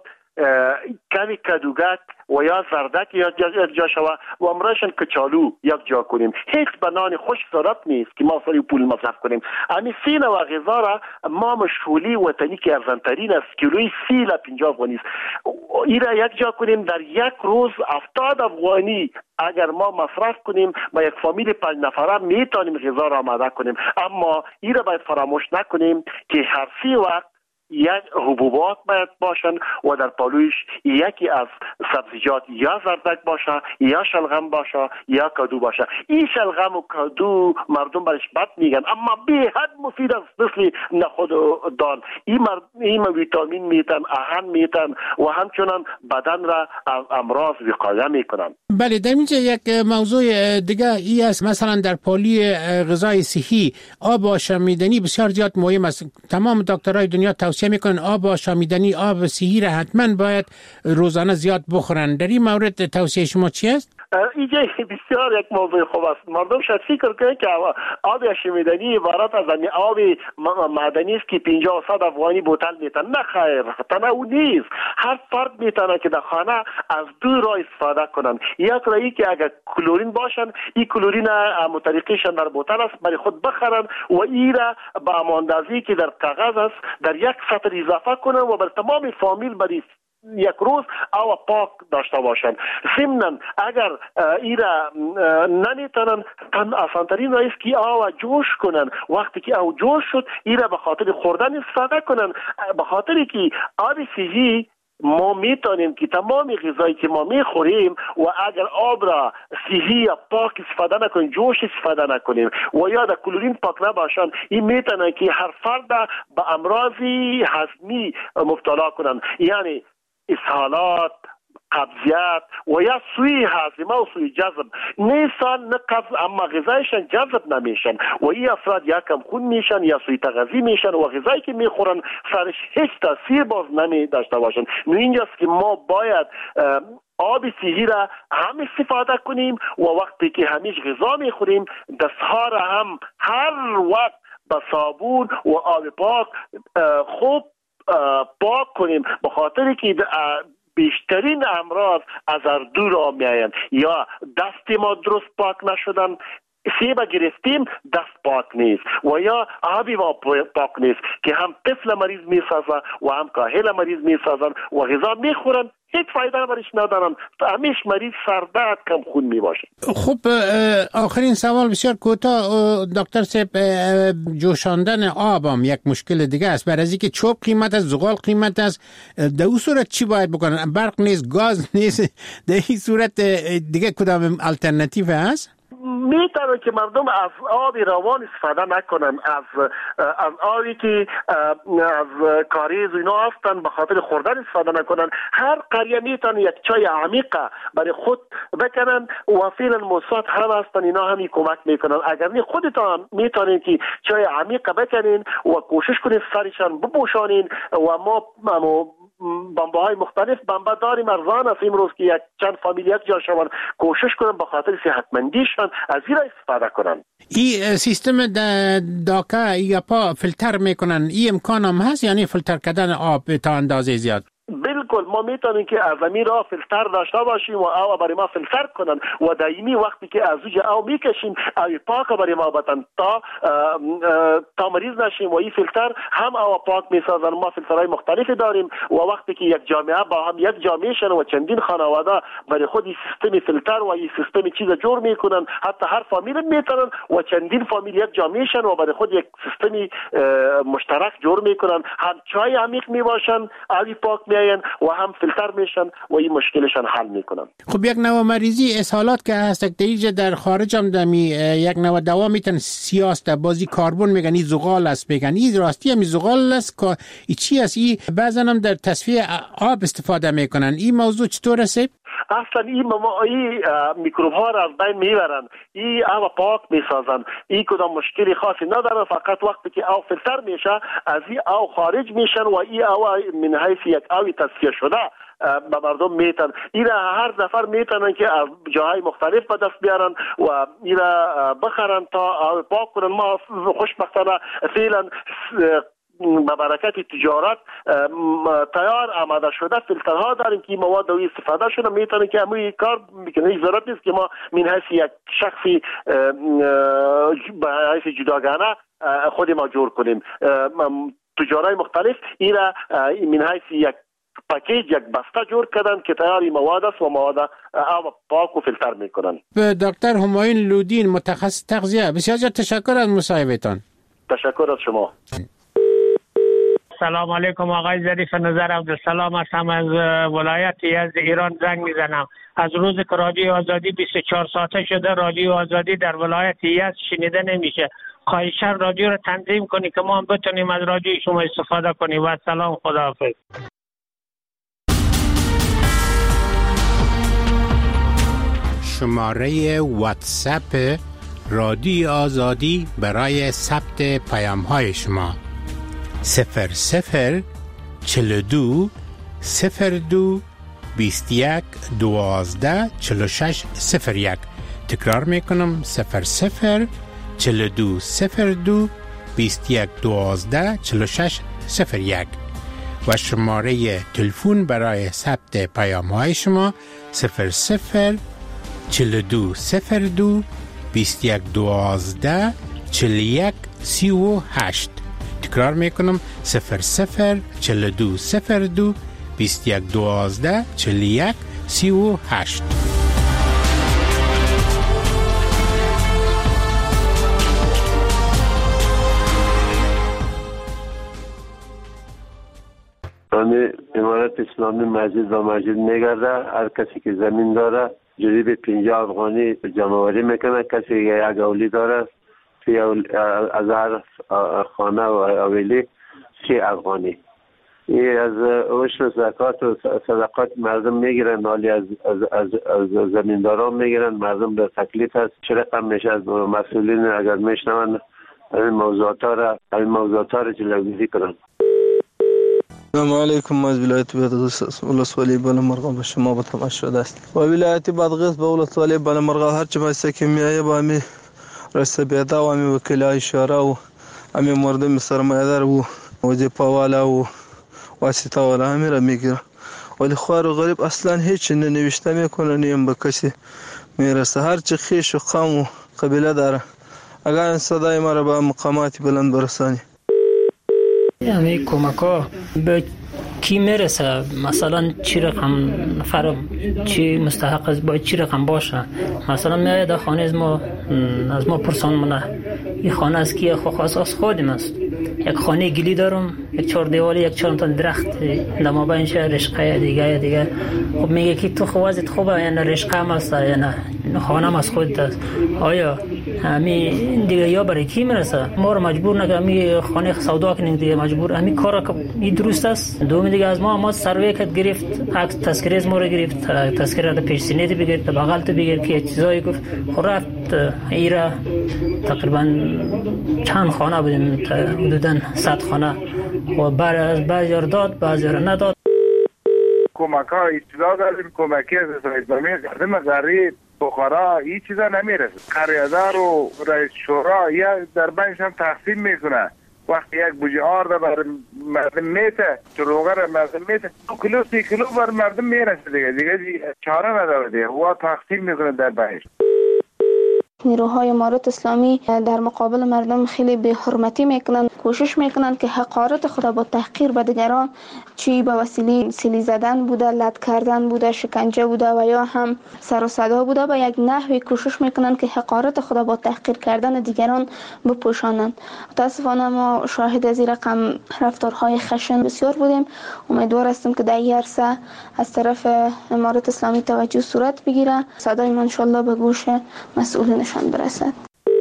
کمی کدوگک و یا زردک یا جا شوه و امرایشان کچالو یک جا کنیم. هیچ بنان خوش ضرورت نیست که ما سری پول مصرف کنیم. امی 3 نوع غذا را ما مشغولی وطنی که ارزانترین است، کیلوی 30 تا 50 افغانی است، این را یک جا کنیم. در یک روز 70 افغانی اگر ما مصرف کنیم با یک فامیل 5 نفره میتونیم غذا را آماده کنیم. اما این را باید فراموش نکنیم که هر 3 وقت یک حبوبات باید باشن و در پالویش یکی از سبزیجات یا زردک باشه یا شلغم باشه یا کدو باشه. این شلغم و کدو مردم برش بد میگن اما به حد مفید است، مثل نخود و دال. این ویتامین میتن، آهن میتن و همچنان بدن را از امراض وقایه میکنن. بله، در اینجا یک موضوع دیگه ای است، مثلا در پالی غذای صحی آب آشامیدنی بسیار زیاد مهم است. تمام دکترای دنیا توصیه میکنن آب آشامیدنی، آب صحی را حتما باید روزانه زیاد بخورن. در این مورد توصیه شما چی است؟ اینجا بسیار یک موضوع خوب است. مردم شاید فکر کنند که آب آشامیدنی عبارت از آب معدنی است که 50 و 100 افغانی بوتل میتن. نه خیر، تنوع نیست. هر فرد میتونه که در خانه از 2 راه استفاده کنن. یک راهی که اگر کلورین باشن، این کلورین متریقیشان در بوتل است برای خود بخرن و این را با اماندازی که در کاغذ است در یک سطر اضافه کنن و بر تمام فامیل برای یک روز آب پاک داشته باشند. ضمناً اگر ایرا نمیتونن، آسانترین راه است که آب جوش کنن. وقتی که آب جوش شد ایرا به خاطر خوردن استفاده کنن، به خاطری که آب صحی ما میتونیم که تمام غذایی که ما میخوریم و اگر آب را صحی یا پاک استفاده نکنیم، جوش استفاده نکنیم و یا در کلورین پاک نباشن، این میتونه که هر فرد به امراض هضمی مبتلا کنن، یعنی اسهالات، قبضیت و یا سوی هاضمه و سوی جذب نیستن، نه قبض اما غذایشان جذب نمیشن و این افراد یا کم خون میشن یا سوی تغذیه میشن و غذایی که میخورن سرش هیچ تاثیر باز نمی داشته باشن. اینجاست که ما باید آب صحی را هم استفاده کنیم و وقتی که همیشه غذا میخوریم دستها را هم هر وقت با صابون و آب پاک خوب پاک کنیم، به خاطر که بیشترین امراض از دور آمیاین یا دست ما درست پاک نشدن، سیب گرفتیم دست پاک نیست و یا آبی ما پاک نیست که هم طفل مریض میسازن و هم کاهل مریض میسازن و غذا میخورن هیچ فایده برش ندارن، همیش مریض سردرد کم خون می باشه. خب آخرین سوال بسیار کوتاه دکتر صاحب، جوشاندن آب هم یک مشکل دیگه است، برای اینکه چوب قیمت است، زغال قیمت است، در اون صورت چی باید بکنن؟ برق نیست، گاز نیست، در این صورت دیگه کدام الटरनेटिव هست؟ میتونه که مردم از آب روان استفاده نکنن، از آبی که از کاریز و اینا هستن به خاطر خوردن استفاده نکنن. هر قریه میتونه یک چای عمیقه برای خود بکنن و فعلا موساد هم هستن، اینا همی کمک میکنن. اگر نه خودتان میتونین که چای عمیقه بکنین و کوشش کنین سرشان بپوشانین و ما بمبه های مختلف بمبه داریم، ارزان است امروز که یک چند فامیل یک جا شون، کوشش کنن به خاطر صحتمندیشان از این را استفاده کنن. این سیستم داکا یا پا فیلتر میکنن، این امکان هم هست، یعنی فیلتر کردن آب تا اندازه زیاد؟ بالکل ما میتونیم که از زمین را فیلتر داشته باشیم و آب برای ما فیلتر کنن و دائمی وقتی که از اوج آب میکشیم آب پاک برای ما بدن تا مریض نشیم و این فیلتر هم آب پاک میسازن. ما فیلترهای مختلفی داریم و وقتی که یک جامعه با هم یک جامعه شن و چندین خانواده برای خود این سیستم فیلتر و این سیستم چیز جور میکنن، حتی هر فامیل میتونن و چندین فامیل یک جامعه شن و برای خود یک سیستم مشترک جور میکنن، هم چای عمیق میباشن، آب پاک و هم فیلتر میشن و این مشکلشان حل میکنن. خب یک نوع مریضی اسهالات که هست در خارج هم دمی یک نوع دوا میتن سیاست بازی کاربن میگن، این زغال است، میگن این راستی هم زغال است که این چی است؟ این بعضا هم در تصفیه آب استفاده میکنن. این موضوع چطور است؟ اصلا این میکروب ها را از بین میبرن، این آب پاک میسازن، این کدام مشکلی خاصی نداره، فقط وقتی که آب فیلتر میشه از این آب خارج میشن و این آب من حیث یک آب تصفیه شده به مردم میتن. این هر نفر میتونن که از جاهای مختلف به دست بیارن و این بخرن تا آب پاک کنن. ما خوشبختانه فعلا با برکت تجارت تیار آماده شده فیلترها داریم که مواد دوی استفاده شده میتونه که همون کار میکنه. هیچ ضرورت نیست که ما من حیث یک شخصی به حیث جداگانه خود ما جور کنیم. تجارای مختلف این من حیث یک پاکیج، یک بسته جور کردن که تیاری مواد است و مواد آب پاک و فیلتر میکنن. دکتر همایون لودین، متخصص تغذیه، بسیار تشکر از مصاحبتان. تشکر از شما. سلام علیکم آقای ظریف نظر عبدالسلام هستم، از ولایت یزد ایران زنگ میزنم. از روز که رادیو آزادی 24 ساعته شده رادیو آزادی در ولایت یزد شنیده نمیشه. خواهشاً رادیو رو تنظیم کنی که ما هم بتونیم از رادیو شما استفاده کنیم. و سلام، خداحافظ. شماره واتساپ رادیو آزادی برای ثبت پیام‌های شما 00 42 02 21 12 46 01. تکرار میکنم 00 42 02 21 12 46 01 و شماره تلفن برای ثبت پیام‌های شما 00 42 02 21 12 41 38. تکرار میکنم 00 42 02 21 12 41 38. من امارت اسلامی مسجد و مسجد میگرده. هر کسی که زمین داره جریب 50 افغانی جمع‌آوری میکنه. کسی که یک اولی داره از هر خانه و حویلی 3 افغانی. این از عشر زکات و صدقات مردم میگیرن، حالی از زمینداران میگیرن. مردم در تکلیف است. چه رقم میشه از مسئولین اگر میشنون این موضوعات را جلوگیری کنند. السلام علیکم. از ولایت بادغیس ولسوالی بالامرغ به شما به تماس شده است. و ولایت بادغیس به ولسوالی بالامرغ هر چه بایسته که میایه با امی رئیس بیدا و امی وکیلای شورا و امی مردم سرمایه‌دار و وظیفه والا و واسطه والا همی را میگیره، ولی خوار و غریب اصلا هیچ ننوشته میکنه، نیم به کسی میرسه. هر چه خیش و قوم و قبیله داره اگر این صدای ما را به مقامات بلند برسانی. همه کمک‌ها به کی میرسه؟ مثلا چی رقم نفر چی مستحق است، باید چی رقم باشه؟ مثلا میاد در خانه از ما پرسان منه این خانه از کیه؟ خاص از خودم است. یک خانه گلی دارم، یک 4 دیوالی، یک 4 تا درخت در مابینش رشقه دیگه. خب میگه که تو خوازت خوبه یا نه رشقه هم است یا نه خانه هم از خودت است. آیا همین دیگه یا برای کی میرسه؟ ما رو مجبور نکنه همین خانه سودا کنیم دیگه، مجبور همین کارا که این درست است. دوم دیگه از ما سروی کت گرفت، عکس تذکره از ما رو گرفت، تذکره پیش سینه دی بگیر، بغل تو بگیر که چیزایی گفت. خب رفت ایرا تقریبا چند خانه بودیم، حدوداً 100 خانه و بعضی رو داد بعضی رو نداد. کمک‌ها ابتدا داریم، کمکی از اسلامی قدم غریب بخارا این چیزا نمیرسه. قریادار و رئیس شورا یا در بینش هم تقسیم میکنه. وقتی یک بوجه آرد بر مردم میته، چروغه را مردم میته، 2 کیلو 3 کیلو بر مردم میرسه دیگه چاره نداره دیگه، و تقسیم میکنه در بینش. نیروهای امارت اسلامی در مقابل مردم خیلی بی حرمتی میکنن، کوشش میکنن که حقارت خود با تحقیر به دیگران، چی به وسیله سیلی زدن بوده، لط کردن بوده، شکنجه بوده و یا هم سر و صدا بوده، به یک نحوی کوشش میکنن که حقارت خود با تحقیر کردن دیگران بپوشانند. متاسفانه ما شاهد از این رقم رفتارهای خشن بسیار بودیم. امیدوار هستیم که در این عرصه از طرف امارت اسلامی توجه صورت بگیره، صدای ما ان شاء الله به گوش مسئولینشان برسد.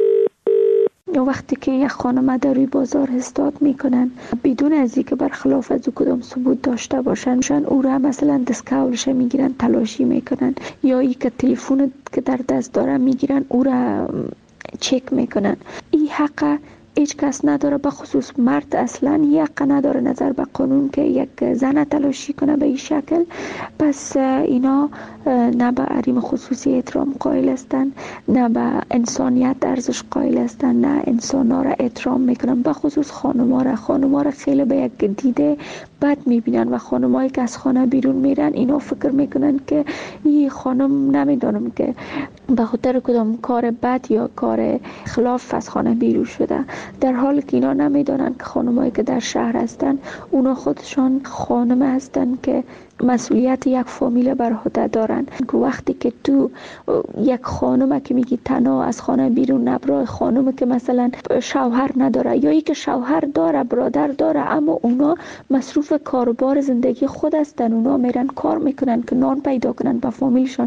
وقتی که یک خانم در روی بازار استاد میکنن بدون از اینکه برخلاف از او کدام ثبوت داشته باشن، او را مثلا دستکولش میگیرن تلاشی میکنن، یا ای که تلفن که در دست داره میگیرن او را چک میکنن. این حق هیچ کس نداره، به خصوص مرد اصلا حق نداره نظر به قانون که یک زن تلاشی کنه به این شکل. پس اینا نه به حریم خصوصی احترام قائل هستن، نه به انسانیت ارزش قائل هستن، نه انسانا را احترام میکنن. به خصوص خانما را خیلی به یک دیده بد میبینن و خانمایی که از خانه بیرون میرن اینا فکر میکنن که این خانم نمیدونم که به خاطر کدام کار بد یا کار خلاف از خانه بیرون شده، در حالی که اینا نمیدونن که خانمایی که در شهر هستن اونا خودشان خانم هستن که مسئولیت یک فامیل بر عهده دارن. وقتی که تو یک خانم که میگی تنها از خانه بیرون نبره، خانم که مثلا شوهر نداره یا ای که شوهر داره برادر داره اما اونا مصروف کاروبار زندگی خود هستن، اونا میرن کار میکنن که نان پیدا کنن با فامیلشان.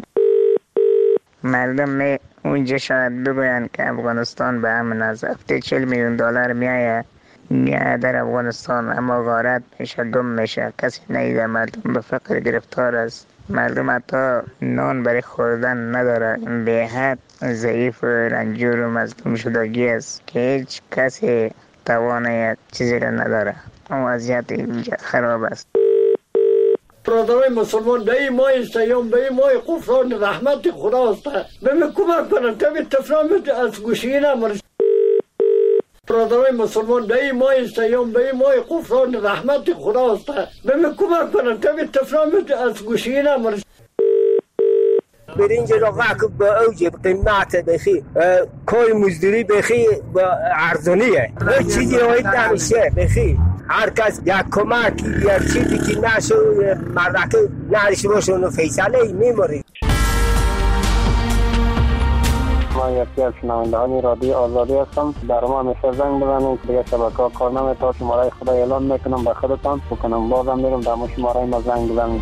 مردم اونجا شاید بگوین که افغانستان به همین از هفته 40 میلیون دلار میایه در افغانستان، اما غارت میشه، گم میشه، کسی نیده. مردم به فقر گرفتار است، مردم حتی نان برای خوردن نداره، به حد ضعیف و رنجور و مظلوم شدگی است که هیچ کسی توانه چیزی را نداره. وضعیت اینجا خراب است. برادرای مسلمان به این ماه سیام، به این ماه غفران رحمت خداست، به من کمک کنن تا به تفرام از گوشی نمارش. برادرای مسلمان به این ماه سیام، به این ماه غفران رحمت خداست، به من کمک کنن تا به تفرام از گوشی نمارش. برنج را واقع با اوج قیمت بخی کوی مزدوری بخی با ارزانیه، هیچ چیزی روید نمیشه بخی. هر کس یک کمک یا چیزی که نشو مردکه نرش باشه اونو فیصله میموری. ما یکی از شنوندگان رادیو آزادی هستم. در ما همیشه زنگ بزنید دیگه شبکه‌ها کار نمی‌کنه. شماره خدا اعلام میکنم به خودتان بکنم بازم میرم در شماره ما زنگ بزنید.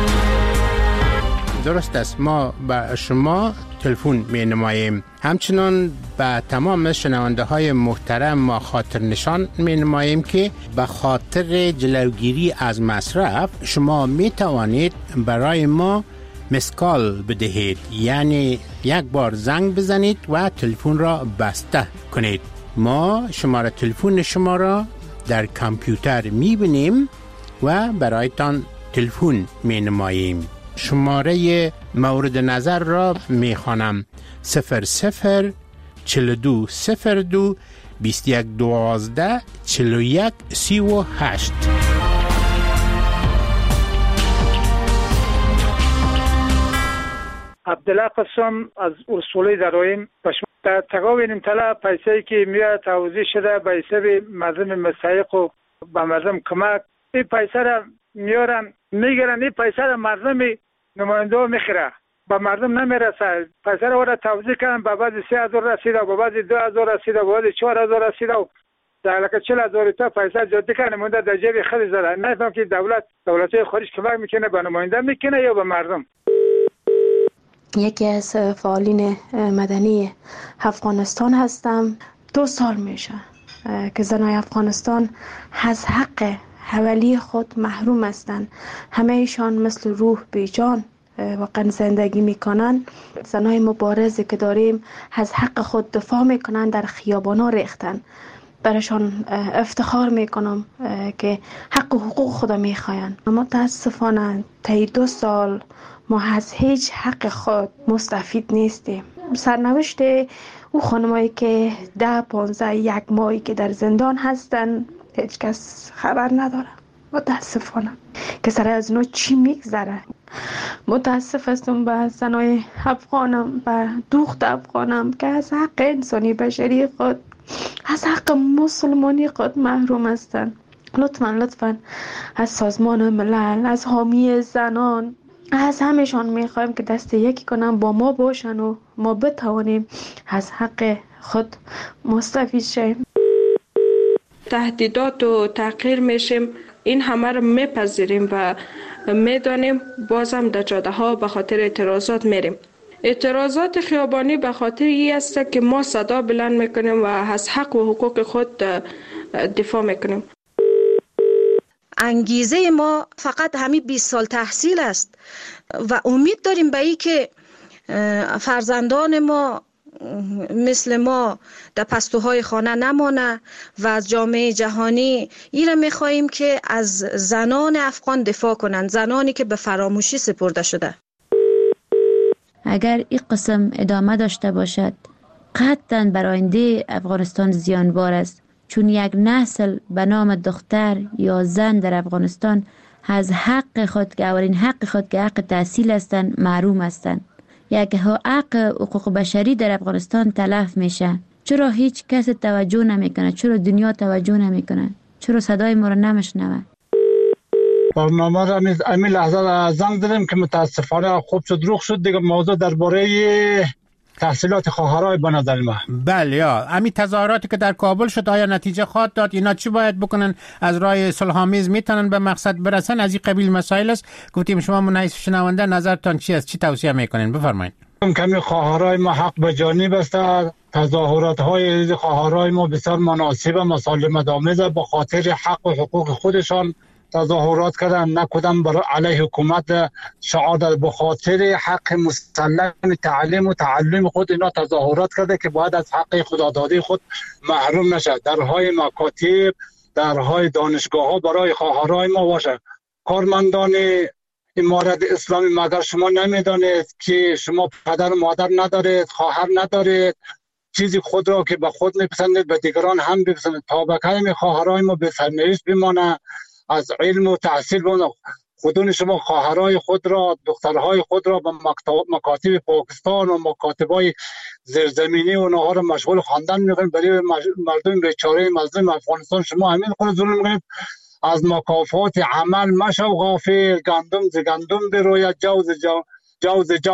درست است، ما به شما تلفن می نماییم. همچنان به تمام شنونده های محترم ما خاطر نشان می نماییم که به خاطر جلوگیری از مصرف شما می توانید برای ما مسکال بدهید، یعنی یک بار زنگ بزنید و تلفن را بسته کنید. ما شماره تلفن شما را در کامپیوتر می بینیم و برایتان تلفن می نماییم. شماره مورد نظر را می خوانم: 00 42 02 21 12 41 38. عبدالله قسم از اصولی درایم در تقاوین طلا پیسه‌ای که میاد توضیح شده به حساب مردم مستحق و به مردم کمک، این پیسه را میارن میگیرن، این پیسه را مردم نماینده میخره، به مردم نمیرسه. پیسه را توضیح کردن، به بعد 3000 رسیده، به بعد 2000 رسیده، به بعد 4000 رسیده و در لکه 40000 تا پیسه جدی کنه نماینده در جیب خود زده. نفهم که دولت خارج کمک میکنه به نماینده میکنه یا به مردم. یکی از فعالین مدنی افغانستان هستم. 2 سال میشه که زنای افغانستان از حق حوالی خود محروم هستند. همه ایشان مثل روح بیجان واقعا زندگی میکنن. زنای مبارزی که داریم از حق خود دفاع میکنن، در خیابانا ریختن. برایشان افتخار میکنم که حق و حقوق خود میخواین. متاسفانه طی 2 سال ما از هیچ حق خود مستفید نیستیم. سرنوشت او خانمایی که 10-15 1 ماهی که در زندان هستن هیچ کس خبر نداره. متاسفانه که سر از اونا چی میگذره. متاسف هستم به زنای افغانم، به دوخت افغانم که از حق انسانی بشری خود، از حق مسلمانی خود محروم هستند. لطفاً از سازمان ملل، از حامی زنان، از همشان میخوایم که دست یکی کنن با ما باشن و ما بتوانیم از حق خود مستفید شیم. تهدیدات و تحقیر میشیم، این همه رو میپذیریم و میدانیم. بازم در جاده ها به خاطر اعتراضات میریم. اعتراضات خیابانی به خاطر این است که ما صدا بلند میکنیم و از حق و حقوق خود دفاع میکنیم. انگیزه ما فقط همین 20 سال تحصیل است و امید داریم به این که فرزندان ما مثل ما در پستوهای خانه نمانه و از جامعه جهانی ایره میخواییم که از زنان افغان دفاع کنند، زنانی که به فراموشی سپرده شده. اگر این قسم ادامه داشته باشد قطعاً بر آینده افغانستان زیانبار است، چون یک نسل به نام دختر یا زن در افغانستان از حق خود که اولین حق خود که حق تحصیل هستند محروم هستند. یک حق حقوق بشری در افغانستان تلف میشه. چرا هیچ کس توجه نمیکنه؟ چرا دنیا توجه نمیکنه؟ چرا صدای ما رو نمیشنوه؟ برنامه را امی لحظه زنگ دادیم که متاسفانه خوب شد روخ شد دیگه. موضوع درباره تحصیلات خواهرای به نظر ما. بله، یا همین تظاهراتی که در کابل شد آیا نتیجه خواهد داد؟ اینا چی باید بکنن؟ از راه صلح‌آمیز میتونن به مقصد برسن؟ از این قبیل مسائل است. گفتیم شما منعکس شنونده نظرتان چی است؟ چی توصیه میکنین؟ بفرمایید. کمی خواهرای ما حق به جانب است. تظاهرات های خواهرای ما بسیار مناسب و مسالمت آمیز به خاطر حق و حقوق خودشان تظاهرات کردن، نه کدام برای علیه حکومت شعار داد. به خاطر حق مسلم تعلیم و تعلم خود اینا تظاهرات کرده که باید از حق خدادادی خود محروم نشد. درهای مکاتب، درهای دانشگاه ها برای خواهرای ما باشه. کارمندان امارت اسلامی مگر شما نمیدانید که شما پدر و مادر ندارید، خواهر ندارید، چیزی خود را که به خود میپسندید به دیگران هم بپسندید تا به کلمه خواهرای ما به سرنوشت بمانه، از علم و تحصیل بمانه. خودون شما خواهرای خود را، دخترهای خود را به مکاتب پاکستان و مکاتبای زیرزمینی و اونها را مشغول خواندن میکنید. برای مردم بیچاره مظلوم افغانستان شما همین خود ظلم میکنید. از مکافات عمل مشو غافل، گندم ز گندم بروید، جو ز جو.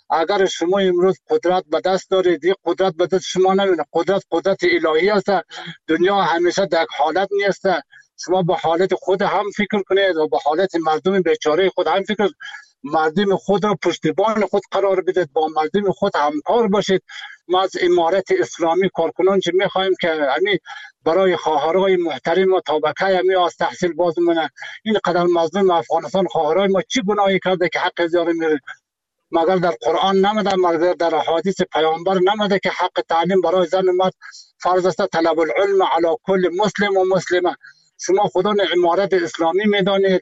اگر شما امروز قدرت به دست دارید، این قدرت به دست شما نمیاد. قدرت الهی است. دنیا همیشه در حالت نیست. شما به حالت خود هم فکر کنید و به حالت مردم بیچاره خود هم فکر. مردم خود را پشتیبان خود قرار بدید، با مردم خود همکار باشید. ما از امارت اسلامی کارکنان چه میخوایم که همین برای خواهرای محترم و طبقه همی از تحصیل باز مونه. این قدر مظلوم افغانستان خواهرای ما چی گناهی کرده که حق زیاره میره؟ مگر در قرآن نمده، مگر در حدیث پیامبر نمده که حق تعلیم برای زن و مرد فرض است؟ طلب العلم علی کل مسلم و مسلمه. شما خودان امارت اسلامی میدانید،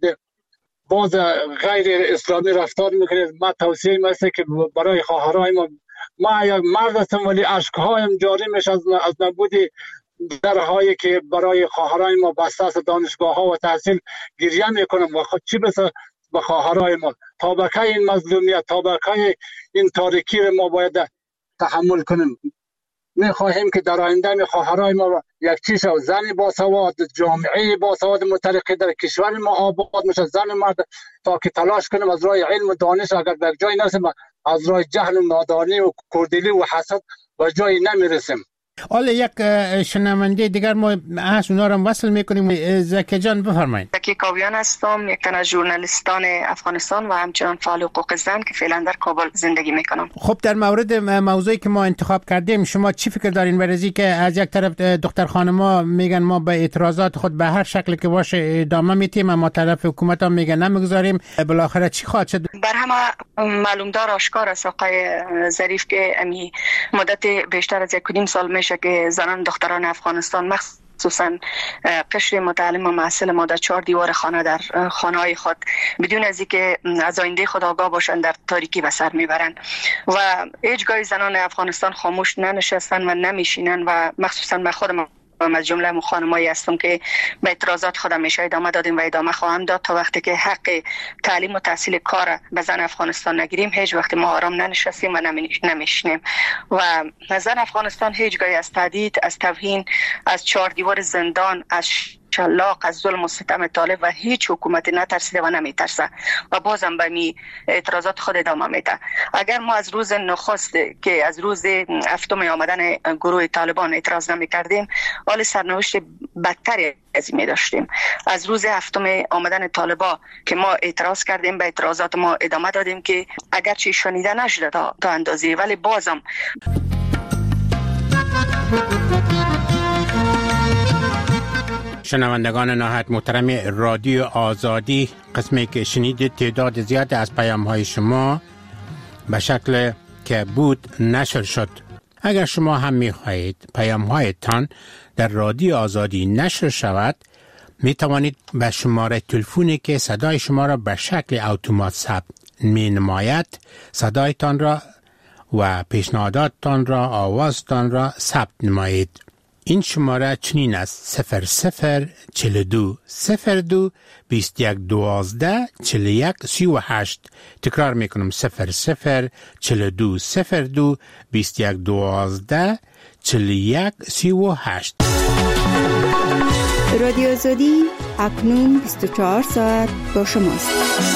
باز غیر اسلامی رفتار میکنید. ما توصیه میسته که برای خواهرای ما یک مرد هستم ولی اشکهایم جاری میشه از نبود درهایی که برای خواهرای ما بسته است. دانشگاه ها و تحصیل گریه میکنم و خود چی بسه به خواهرای ما. طبقه این مظلومیت، طبقه این تاریکی رو ما باید تحمل کنیم. میخواهیم که در آینده خواهرای ما یک چیز زن باسواد، جامعه باسواد مترقی در کشور ما آباد میشه، زن مرد، تا که تلاش کنیم از راه علم و دانش. اگر در جای نرسیم از راه جهل و نادانی و کردلی و حسد و جایی نمیرسیم. حالا یک شنونده دیگر ما از اونا رو وصل میکنیم. زکی جان بفرمایید. زکی کاویان هستم، یک تن از ژورنالیستان افغانستان و همچنان فعال حقوق زن که فعلا در کابل زندگی میکنم. خب در مورد موضوعی که ما انتخاب کردیم شما چی فکر دارین؟ ورزی که از یک طرف دختر خانما میگن ما به اعتراضات خود به هر شکل که باشه ادامه میتیم، اما طرف حکومت هم میگن نمیگذاریم. بالاخره چی خواهد شد؟ بر همه معلومدار آشکار است آقای ظریف که امی مدت بیشتر از 1.5 سال میشه که زنان دختران افغانستان مخصوصا قشر متعلم و محصل ما در 4 دیوار خانه در خانه‌های خود بدون از اینکه از آینده خود آگاه باشند در تاریکی به سر میبرند و هیچگاه زنان افغانستان خاموش ننشستن و نمیشینن و مخصوصا به خود ما از جمله خانمایی هستم که به اعتراضات خودم میشه ادامه دادیم و ادامه خواهم داد تا وقتی که حق تعلیم و تحصیل کار به زن افغانستان نگیریم. هیچ وقت ما آرام ننشستیم و نمیشنیم و زن افغانستان هیچگاهی از تهدید، از توهین، از 4 دیوار زندان، از شلاق، از ظلم و ستم طالب و هیچ حکومتی نترسیده و نمیترسه و بازم به می اعتراضات خود ادامه میده. اگر ما از روز نخست که از روز 7 آمدن گروه طالبان اعتراض نمیکردیم، حال سرنوشت بدتری از این داشتیم. از روز 7 آمدن طالبان که ما اعتراض کردیم، به اعتراضات ما ادامه دادیم که اگرچه شنیده نشده تا اندازه، ولی بازم شنوندگان نهایت محترم رادیو آزادی، قسمی که شنیدید تعداد زیاد از پیام‌های شما به شکل که بود نشر شد. اگر شما هم می‌خواهید پیام‌هایتان در رادیو آزادی نشر شود، می توانید به شماره تلفنی که صدای شما را به شکل اتومات ثبت می‌نماید صدایتان را و پیشنهاداتتان را، آوازتان را ثبت نمایید. این شماره چنین است: 0042 02 21 12 41 38. تکرار میکنم: 0042 02 21 12 41 38. رادیو آزادی اکنون 24 ساعت با شماست.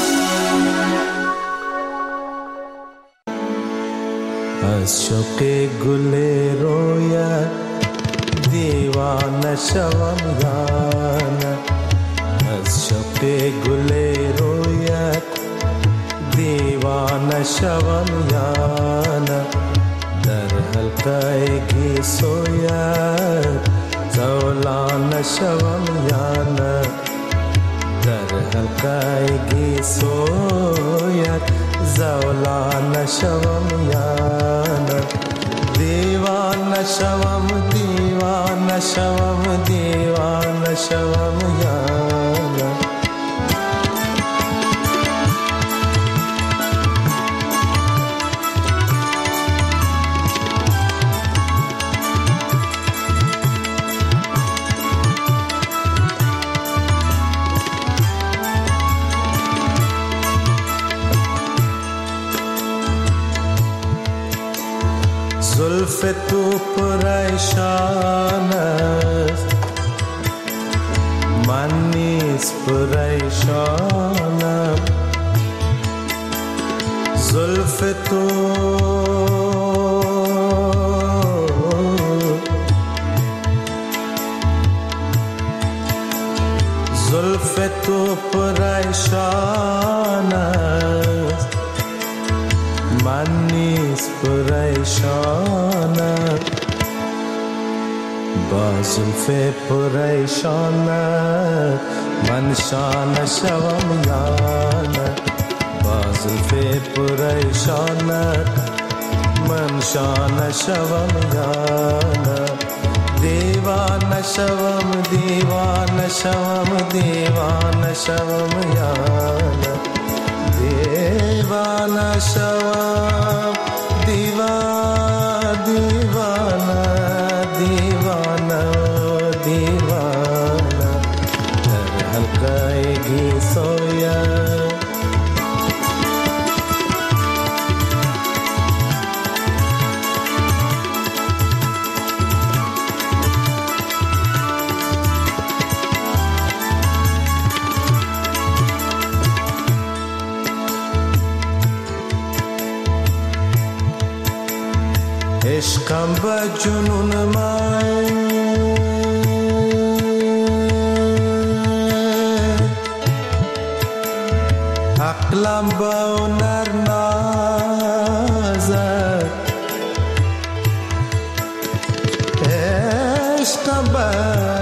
از شوق گل رویت دیوانه شوم یانه، از شوق گل رویت دیوانه شوم یانه، در حلقه گیسویت زولانه شوم یانه، در حلقه گیسویت زولانه شوم یانه، دیوانه شوم دیوانه شوم دیوانه شوم یانه. زلف تو پریشان است، من نیز پریشانم، زلف تو پریشان است من نیز پریشانم با زلف پریشانت من شانه شوم یا نه با زلف پریشانت من شانه شوم یا نه دیوانه شوم دیوانه شوم دیوانه شوم یا نه دیوانه شوم دیوانه دیوانه دیوانه دیوانه در حلقه گیسویا عشقم به جنون من عقلم به هنر نازد عشقم به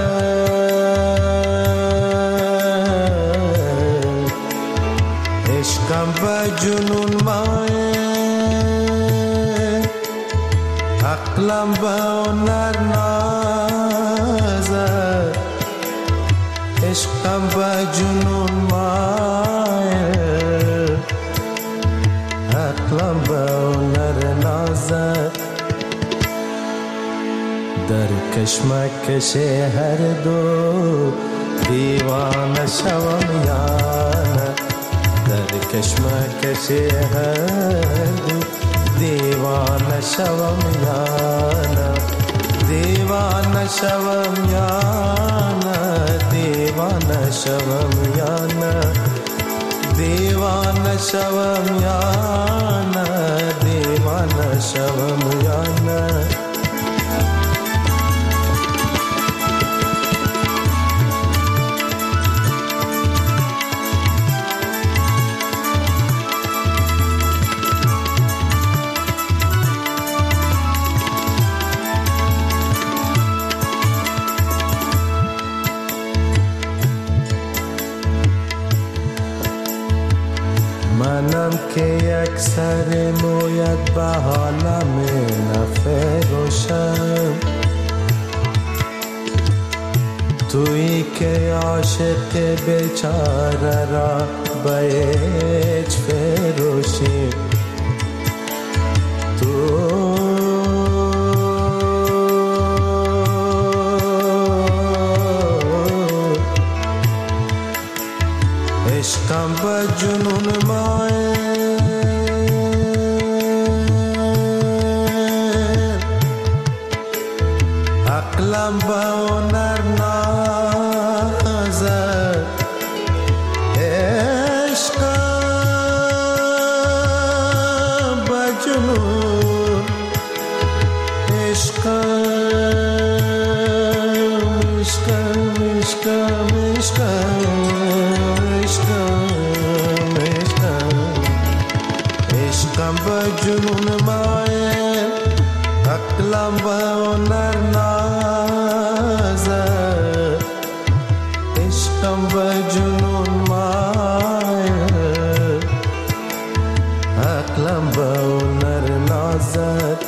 جنون من عقلم به هنر نازد عشقم به جنون مایل عقلم به هنر نازد در کشمکش هر دو دیوانه شوم یا نه در کشمکش هر دو دیوانه شوم یا نه دیوانه شوم یا نه دیوانه شوم یا نه دیوانه شوم یا نه دیوانه شوم یا نه منم که یک سر مویت به حالم نفروشم تویی که عاشق بیچاره را به هیچ فروشی تو عشقم به جنون عقلم به هنر نازد عشقم به جنون عشقم عشقم عشقم عشقم عشقم به جنون مایل عقلم به هنر نازد عشقم به جنون مایل عقلم به هنر نازد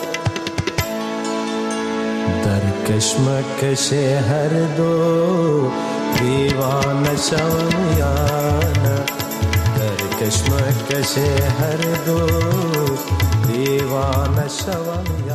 در کشمکش هر دو دیوانه شوم یا نه در کشمکش هر دو دیوانه شوم